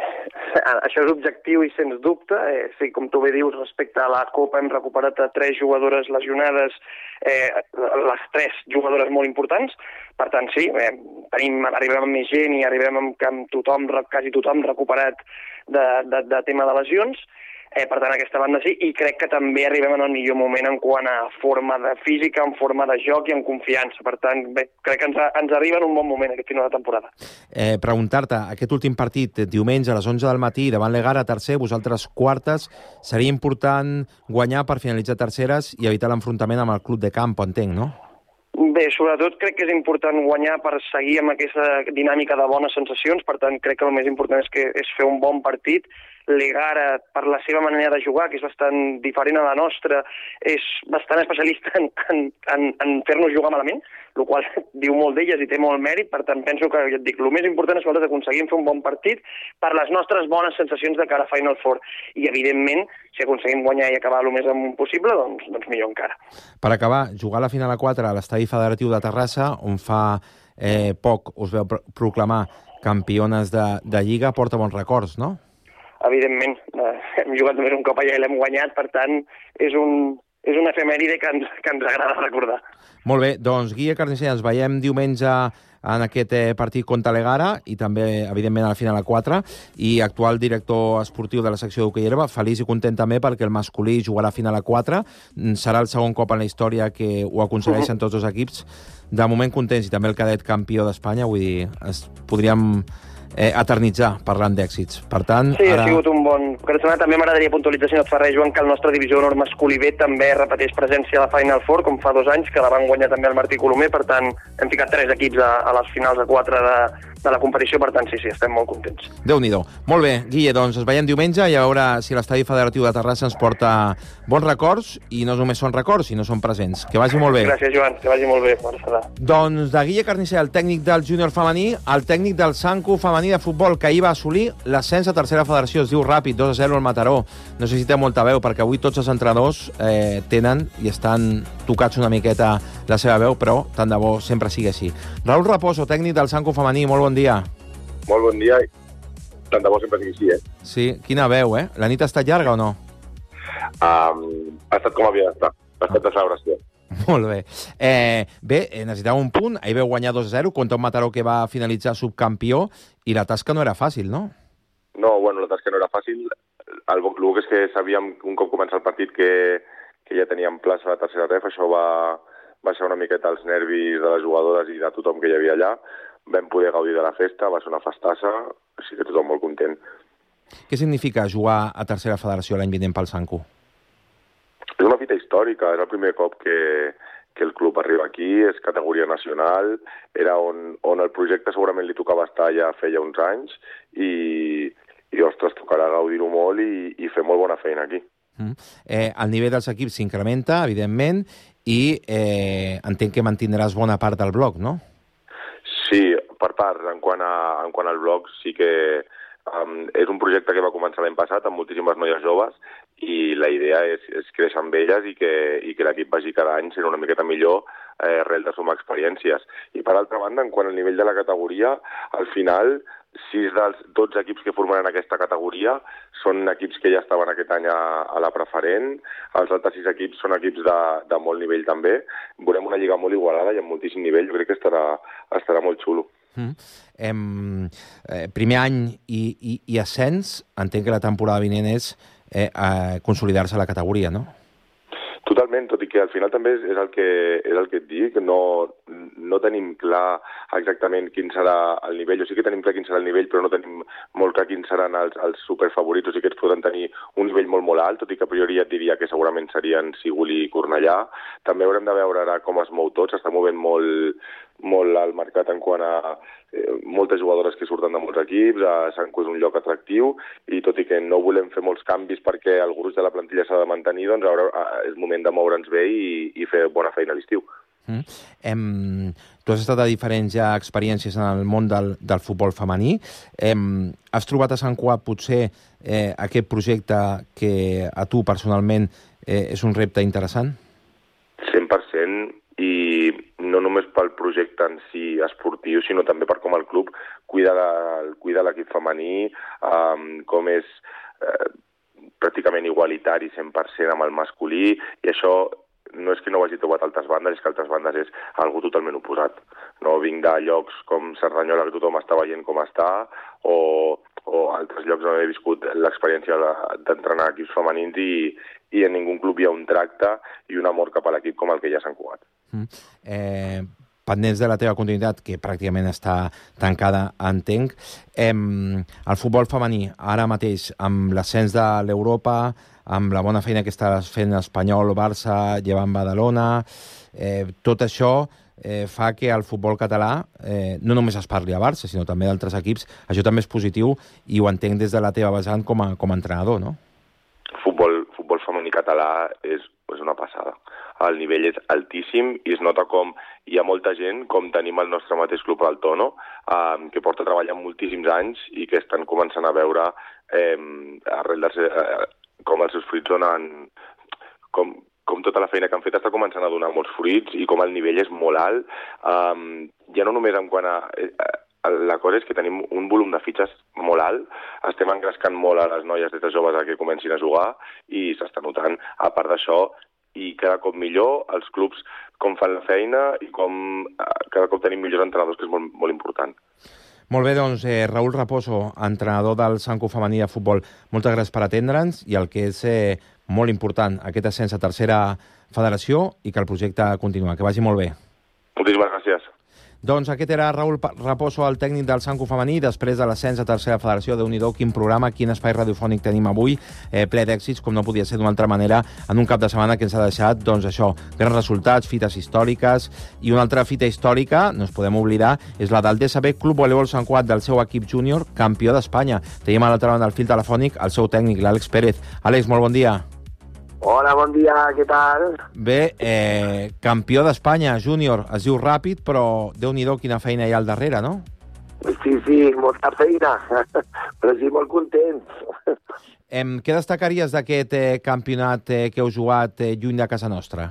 [SPEAKER 14] Això és objectiu i sens dubte. Eh, sí, com tu bé dius, respecte a la Copa hem recuperat a tres jugadores lesionades, eh, les tres jugadores molt importants. Per tant, sí, eh, tenim, arribem amb més gent i arribem amb, amb tothom, quasi tothom recuperat de, de, de tema de lesions. Eh, per tant, aquesta banda sí, i crec que també arribem en el millor moment en quant a forma de física, en forma de joc i en confiança. Per tant, bé, crec que ens, ens arriba en un bon moment aquest final de temporada.
[SPEAKER 7] Eh, Preguntar-te, aquest últim partit, diumenge a les onze del matí, davant l'Egara, tercer, vosaltres quartes, seria important guanyar per finalitzar terceres i evitar l'enfrontament amb el club de Campo, entenc, no?
[SPEAKER 14] Bé, sobretot crec que és important guanyar per seguir amb aquesta dinàmica de bones sensacions, per tant crec que el més important és, que, és fer un bon partit. L'Egara, per la seva manera de jugar, que és bastant diferent a la nostra, és bastant especialista en, en, en, en fer-nos jugar malament, el qual diu molt d'elles i té molt mèrit. Per tant, penso que, ja et dic, el més important és que nosaltres aconseguim fer un bon partit per les nostres bones sensacions de cara a Final Four. I, evidentment, si aconseguim guanyar i acabar el més amunt possible, doncs, doncs millor encara.
[SPEAKER 7] Per acabar, jugar la final a quatre a l'Estadi Federatiu de Terrassa, on fa eh, poc us veu proclamar campiones de, de Lliga, porta bons records, no?
[SPEAKER 14] Evidentment, eh, hem jugat només un cop allà i l'hem guanyat, per tant, és, un, és una efemèride que ens, que ens agrada recordar.
[SPEAKER 7] Molt bé, doncs Guille Carnicer, ens veiem diumenge en aquest eh, partit contra l'Egara i també, evidentment, a la final a quatre, i actual director esportiu de la secció d'hoquei herba, feliç i content també perquè el masculí jugarà a final a quatre, serà el segon cop en la història que ho aconsegueixen tots els equips. De moment contents, i també el cadet campió d'Espanya, vull dir, es podríem eh, eternitzar parlant d'èxits. Per tant,
[SPEAKER 14] sí,
[SPEAKER 7] ara...
[SPEAKER 14] ha sigut un bon... També m'agradaria puntualitzar, si no et fa res, Joan, que el nostre divisió d'honor masculí B també repeteix presència a la Final Four, com fa dos anys, que la van guanyar també el Martí Colomer. Per tant, hem ficat tres equips a, a les finals a quatre de, de la competició. Per tant, sí, sí, estem molt contents.
[SPEAKER 7] Déu-n'hi-do. Molt bé, Guille, doncs ens veiem diumenge i a veure si l'Estadi Federatiu de Terrassa ens porta bons records, i no només són records, sinó són presents. Que vagi molt bé.
[SPEAKER 14] Gràcies, Joan, que vagi molt bé. Bona.
[SPEAKER 7] Doncs de Guille Carnicer, el tècnic del júnior femení, el tècnic del Sanku femení de futbol, que ahir va assolir l'ascens a tercera federació. Es diu ràpid, dos a zero al Mataró. No sé si té molta veu, perquè avui tots els entrenadors eh, tenen i estan tocats una miqueta la seva veu, però tant de bo sempre sigui així. Raül Raposo, tècnic del Sanku femení, molt bon dia.
[SPEAKER 15] Molt bon dia, i tant de bo sempre sigui així, eh?
[SPEAKER 7] Sí, quina veu, eh? La nit ha estat llarga o no?
[SPEAKER 15] Um, ha estat com havia d'estar, ha estat de celebració.
[SPEAKER 7] Molt bé. Eh, bé, necessitava un punt, ahir veu guanyar dos a zero contra un Mataró que va finalitzar subcampió, i la tasca no era fàcil, no?
[SPEAKER 15] No, bueno, la tasca no era fàcil. El, el que és que sabíem un cop començar el partit que, que ja teníem plaça a la tercera ref, això va baixar una miqueta els nervis de les jugadores i de tothom que hi havia allà. Vam poder gaudir de la festa, va ser una festassa, així que tothom molt content.
[SPEAKER 7] Què significa jugar a tercera federació l'any vinent pel Sanku?
[SPEAKER 15] És una fita històrica, és el primer cop que, que el club arriba aquí, és categoria nacional, era on, on el projecte segurament li tocava estar ja feia uns anys, i, i ostres, tocarà gaudir-ho molt i, i fer molt bona feina aquí.
[SPEAKER 7] Mm. Eh, el nivell dels equips s'incrementa, evidentment, i eh, entenc que mantindràs bona part del bloc, no?
[SPEAKER 15] Sí, per part, en quant, a, en quant al bloc, sí que Um, és un projecte que va començar l'any passat amb moltíssimes noies joves i la idea és, és créixer amb elles i que, i que l'equip vagi cada any sent una miqueta millor eh, arrel de sumar experiències. I per altra banda, en quant al nivell de la categoria, al final, sis dels dotze equips que formaran aquesta categoria són equips que ja estaven aquest any a, a la preferent, els altres sis equips són equips de, de molt nivell també. Veurem una lliga molt igualada i amb moltíssim nivell, jo crec que estarà, estarà molt xulo.
[SPEAKER 7] Mm. Em, eh, primer any i, i, i ascens, entenc que la temporada vinent és eh, eh, consolidar-se a la categoria, no?
[SPEAKER 15] Totalment, tot i que al final també és, és, el, que, és el que et dic, no, no tenim clar exactament quin serà el nivell, o sí que tenim clar quin serà el nivell, però no tenim molt clar quins seran els, els superfavorits, o sí que els poden tenir un nivell molt molt alt, tot i que a priori et diria que segurament serien Sigul i Cornellà. També haurem de veure ara com es mou tot, s'està movent molt, molt al mercat en quant a eh, moltes jugadores que surten de molts equips, a Sant Cugat és un lloc atractiu, i tot i que no volem fer molts canvis perquè el gruix de la plantilla s'ha de mantenir, doncs ara és moment de moure'ns bé i, i fer bona feina a l'estiu.
[SPEAKER 7] Mm. Em, tu has estat a diferents ja experiències en el món del, del futbol femení. Em, has trobat a Sant Cugat potser eh, aquest projecte que a tu personalment eh, és un repte interessant?
[SPEAKER 15] cent per cent, i no només pel projecte en si esportiu, sinó també per com el club cuida, la, cuida l'equip femení, um, com és eh, pràcticament igualitari cent per cent amb el masculí, i això no és que no ho hagi trobat a altres bandes, és que a altres bandes és algo totalment oposat. No vinc de llocs com Cerdanyola, que tothom està veient com està, o, o altres llocs on he viscut l'experiència d'entrenar equips femenins i, i en ningú club hi ha un tracte i un amor cap a l'equip com el que hi ha a Sant Cugat.
[SPEAKER 7] Mm. Eh, pendents de la teva continuïtat, que pràcticament està tancada, entenc, eh, el futbol femení, ara mateix, amb l'ascens de l'Europa, amb la bona feina que està fent Espanyol, Barça, Llevant Badalona, eh, tot això eh, fa que el futbol català eh, no només es parli a Barça, sinó també d'altres equips. Això també és positiu i ho entenc des de la teva vessant com a, com a entrenador, no?
[SPEAKER 15] Futbol, futbol femení català és, és una passada. El nivell és altíssim i es nota com hi ha molta gent, com tenim el nostre mateix club al Tono, eh, que porta treballant moltíssims anys i que estan començant a veure eh, arrel dels, eh, com els seus fruits donen, com, com tota la feina que han fet està començant a donar molts fruits i com el nivell és molt alt. Um, ja no només en quant a... Eh, la cosa és que tenim un volum de fitxes molt alt, estem engrescant molt a les noies des de joves a que comencin a jugar i s'està notant, a part d'això, i cada cop millor els clubs com fan la feina i com eh, cada cop tenim millors entrenadors, que és molt, molt important.
[SPEAKER 7] Molt bé, doncs, eh, Raül Raposo, entrenador del Sant Cugat femení de futbol, moltes gràcies per atendre'ns i el que és eh, molt important, aquest ascens a tercera federació i que el projecte continua. Que vagi molt bé.
[SPEAKER 15] Moltíssimes gràcies.
[SPEAKER 7] Doncs aquest era Raül Raposo, el tècnic del Sant Cugat femení, després de l'ascens a tercera federació. Déu-n'hi-do, quin programa, quin espai radiofònic tenim avui, eh, ple d'èxits, com no podia ser d'una altra manera, en un cap de setmana que ens ha deixat, doncs això, grans resultats, fites històriques, i una altra fita històrica, no ens podem oblidar, és la del D S B Club Voleibol Sant Cugat, del seu equip júnior, campió d'Espanya. Tenim a l'altra banda del fil telefònic el seu tècnic, l'Àlex Pérez. Àlex, molt bon dia.
[SPEAKER 16] Hola, bon dia, què tal?
[SPEAKER 7] Bé, eh, campió d'Espanya, júnior, es diu ràpid, però Déu-n'hi-do quina feina hi ha al darrere, no?
[SPEAKER 16] Sí, sí, molta feina, però sí, molt contents.
[SPEAKER 7] Em, què destacaries d'aquest eh, campionat eh, que heu jugat eh, lluny de casa nostra?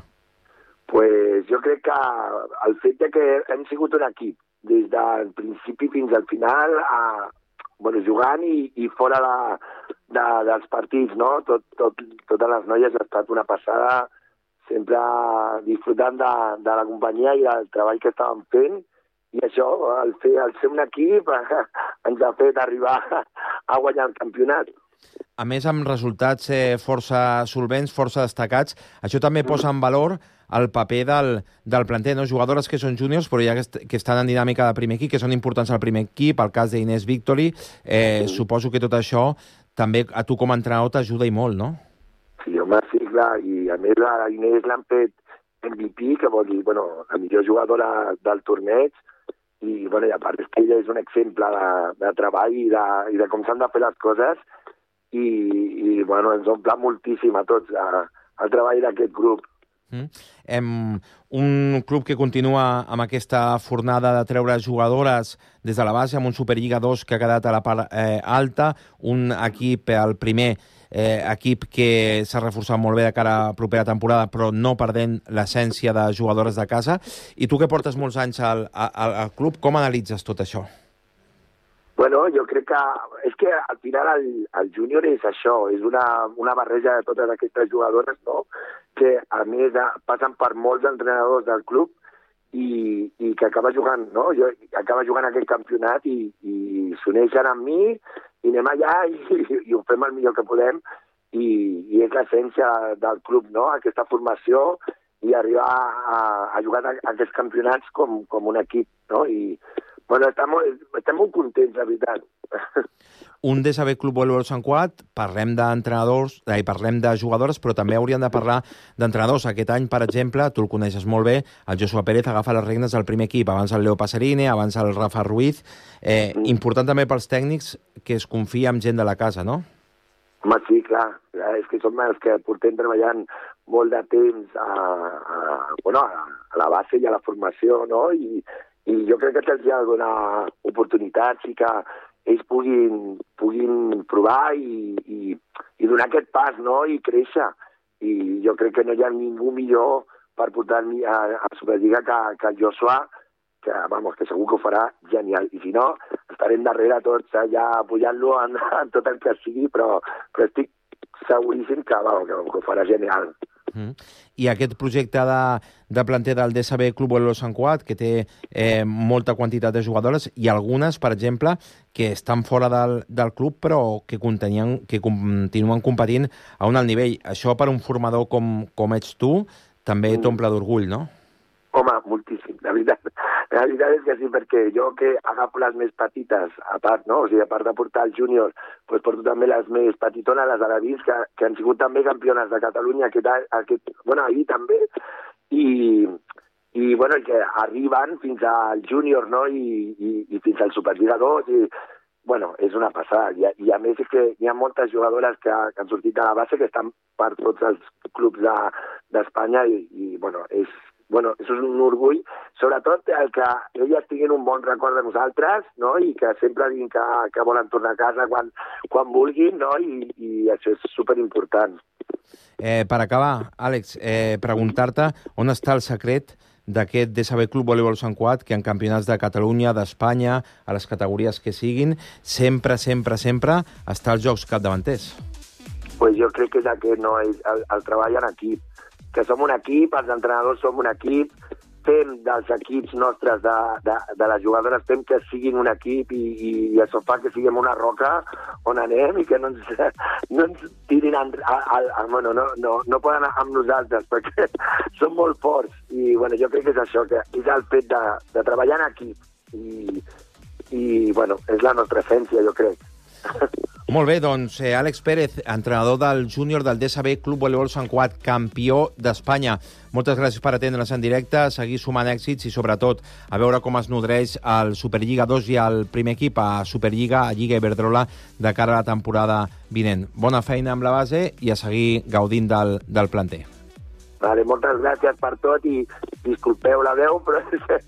[SPEAKER 16] Pues jo crec que el fet de que hem sigut un equip, des del principi fins al final, a, bueno, jugant i, i fora la... De, dels partits, no? Tot, tot, totes les noies ha estat una passada, sempre disfrutant de, de la companyia i del treball que estàvem fent, i això, el, fer, el ser un equip, ens ha fet arribar a guanyar el campionat.
[SPEAKER 7] A més, amb resultats eh, força solvents, força destacats, això també posa en valor el paper del, del planter, no? Jugadores que són júniors, però ja que, est que estan en dinàmica de primer equip, que són importants al primer equip, el cas d'Inés Victory, eh, sí. Suposo que tot això també a tu com a entrenador t'ajuda i molt, no?
[SPEAKER 16] Sí, home, sí, clar, i a més a Inés l'han fet M V P, que vol dir, bueno, la millor jugadora del torneig, i, bueno, i a part és que ella és un exemple de, de treball i de, i de com s'han de fer les coses, i, i bueno, ens omple moltíssim a tots a, el treball d'aquest grup.
[SPEAKER 7] Mm. Hem, un club que continua amb aquesta fornada de treure jugadores des de la base, amb un Superliga dos que ha quedat a la part eh, alta, un equip, el primer eh, equip que s'ha reforçat molt bé de cara a propera temporada, però no perdent l'essència de jugadores de casa. I tu que portes molts anys al, al, al club, com analitzes tot això?
[SPEAKER 16] Bueno, jo crec que és que al final el, el júnior és això, és una, una barreja de totes aquestes jugadores, no?, que a més passen per molts entrenadors del club i, i que acaba jugant, no? Jo, acaba jugant aquest campionat i, i s'uneixen amb mi i anem allà i, i ho fem el millor que podem i, i és l'essència del club, no?, aquesta formació i arribar a, a jugar a, a aquests campionats com, com un equip, no? I bueno, estem, estem molt contents, la veritat.
[SPEAKER 7] Un D S B Club Voleibol Sant Cugat, parlem d'entrenadors, eh, parlem de jugadores, però també hauríem de parlar d'entrenadors. Aquest any, per exemple, tu el coneixes molt bé, el Joshua Pérez agafa les regnes del primer equip, abans el Leo Passerine, abans el Rafa Ruiz. Eh, mm. Important també pels tècnics que es confia en gent de la casa, no?
[SPEAKER 16] Home, sí, clar. És que som els que portem treballant molt de temps a, a, bueno, a la base i a la formació, no? I I jo crec que se'ls ha de donar oportunitats i que ells puguin, puguin provar i, i, i donar aquest pas, no?, i créixer. I jo crec que no hi ha ningú millor per portar-me a, a Superliga que, que el Joshua, que, vamos, que segur que ho farà genial. I si no, estarem darrere tots, eh, ja apoyant-lo en, en tot el que sigui, però, però estic seguríssim que, vamos, que, que ho farà genial.
[SPEAKER 7] Mm. I aquest projecte de, de planter del D S B Club Voleibol Sant Cugat, que té eh, molta quantitat de jugadores, i algunes, per exemple, que estan fora del, del club, però que, contenien, que continuen competint a un alt nivell. Això, per un formador com, com ets tu, també mm. t'omple d'orgull, no?
[SPEAKER 16] Home, moltíssim, la veritat. La veritat és que sí, perquè jo que agafo les més petites, a part, no? O sigui, a part de portar els júniors, doncs porto també les més petitones, les alevins, que, que han sigut també campiones de Catalunya aquest, aquest, bueno, ahir també, i, i bueno, que arriben fins al júnior, no?, i, i, i fins al Superliga dos, i bueno, és una passada. I, i a més és que hi ha moltes jugadores que, que han sortit de la base que estan per tots els clubs d'Espanya de, i, i bueno, és Bueno, això és un orgull, sobretot el que elles tinguin un bon record de nosaltres, no?, i que sempre diguin que, que volen tornar a casa quan, quan vulguin, no?, i, i això és superimportant.
[SPEAKER 7] Eh, per acabar, Àlex, eh, preguntar-te on està el secret d'aquest D S B Club Voleibol Sant Cugat, que en campionats de Catalunya, d'Espanya, a les categories que siguin, sempre, sempre, sempre està als jocs capdavanters.
[SPEAKER 16] Pues jo crec que és aquest, no?, el, el treball en equip. Que som un equip, els entrenadors som un equip, fem dels equips nostres, de, de, de les jugadores, fem que siguin un equip i, i això fa que siguem una roca on anem i que no ens, no ens tirin... A, a, a, bueno, no, no, no poden anar amb nosaltres perquè som molt forts i bueno, jo crec que és això, que és el fet de, de treballar en equip i, i bueno, és la nostra essència, jo crec.
[SPEAKER 7] Molt bé, doncs eh, Àlex Pérez, entrenador del júnior del D S B Club Voleibol Sant Cugat, campió d'Espanya. Moltes gràcies per atendre'ns en directe, seguir sumant èxits i sobretot a veure com es nodreix el Superliga dos i el primer equip a Superliga, a Lliga Iberdrola, de cara a la temporada vinent. Bona feina amb la base i a seguir gaudint del, del planter.
[SPEAKER 16] Vale, moltes gràcies per tot i disculpeu la veu, però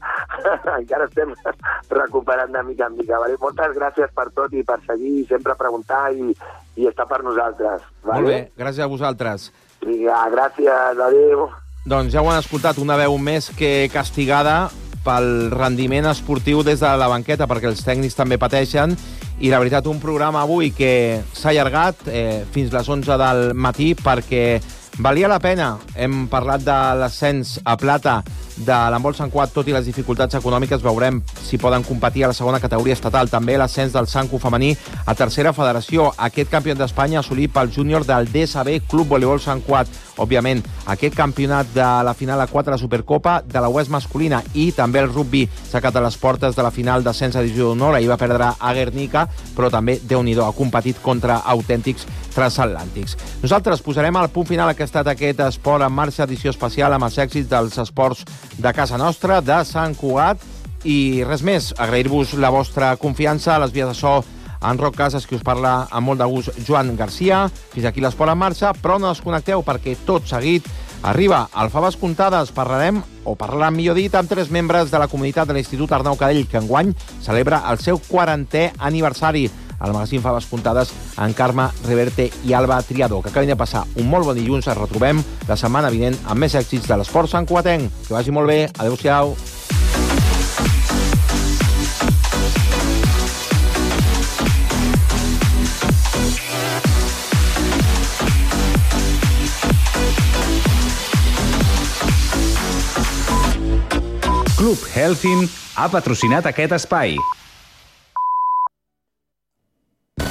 [SPEAKER 16] encara estem recuperant de mica en mica. Vale? Moltes gràcies per tot i per seguir sempre preguntar i, i estar per nosaltres. Vale?
[SPEAKER 7] Molt bé, gràcies a vosaltres.
[SPEAKER 16] Vinga, gràcies, adéu.
[SPEAKER 7] Doncs ja ho han escoltat, una veu més que castigada pel rendiment esportiu des de la banqueta, perquè els tècnics també pateixen, i la veritat, un programa avui que s'ha allargat eh, fins les onze del matí perquè valia la pena. Hem parlat de l'ascens a plata de l'handbol Sant Cugat, tot i les dificultats econòmiques. Veurem si poden competir a la segona categoria estatal. També l'ascens del Sancu femení a tercera federació. Aquest campionat d'Espanya assolit pel júnior del D S B Club Voleibol Sant Cugat. Òbviament, aquest campionat de la final a quatre de la Supercopa de la U E S masculina i també el rugby s'ha quedat a les portes de la final d'ascens a divisió d'honor. Ahir va perdre a Guernica, però també, Déu-n'hi-do, ha competit contra autèntics transatlàntics. Nosaltres posarem al punt final a que ha estat aquest Esport en Marxa, edició especial amb els èxits dels esports de casa nostra, de Sant Cugat, i res més, agrair-vos la vostra confiança a les vies de so, en Roc Casas, qui us parla amb molt de gust, Joan Garcia. Fins aquí l'Esport en Marxa, però no desconnecteu perquè tot seguit Arriba al Faves Comptades. Parlarem, o parlarem millor dit, amb tres membres de la comunitat de l'Institut Arnau Cadell, que enguany celebra el seu quarantè aniversari. Al magazín Faves Comptades, en Carme Reverte i Alba Triador, que acabin de passar un molt bon dilluns. Ens retrobem la setmana vinent amb més èxits de l'esport santcugatenc. Que vagi molt bé. Adéu-siau.
[SPEAKER 6] Club Helfin ha patrocinat aquest espai.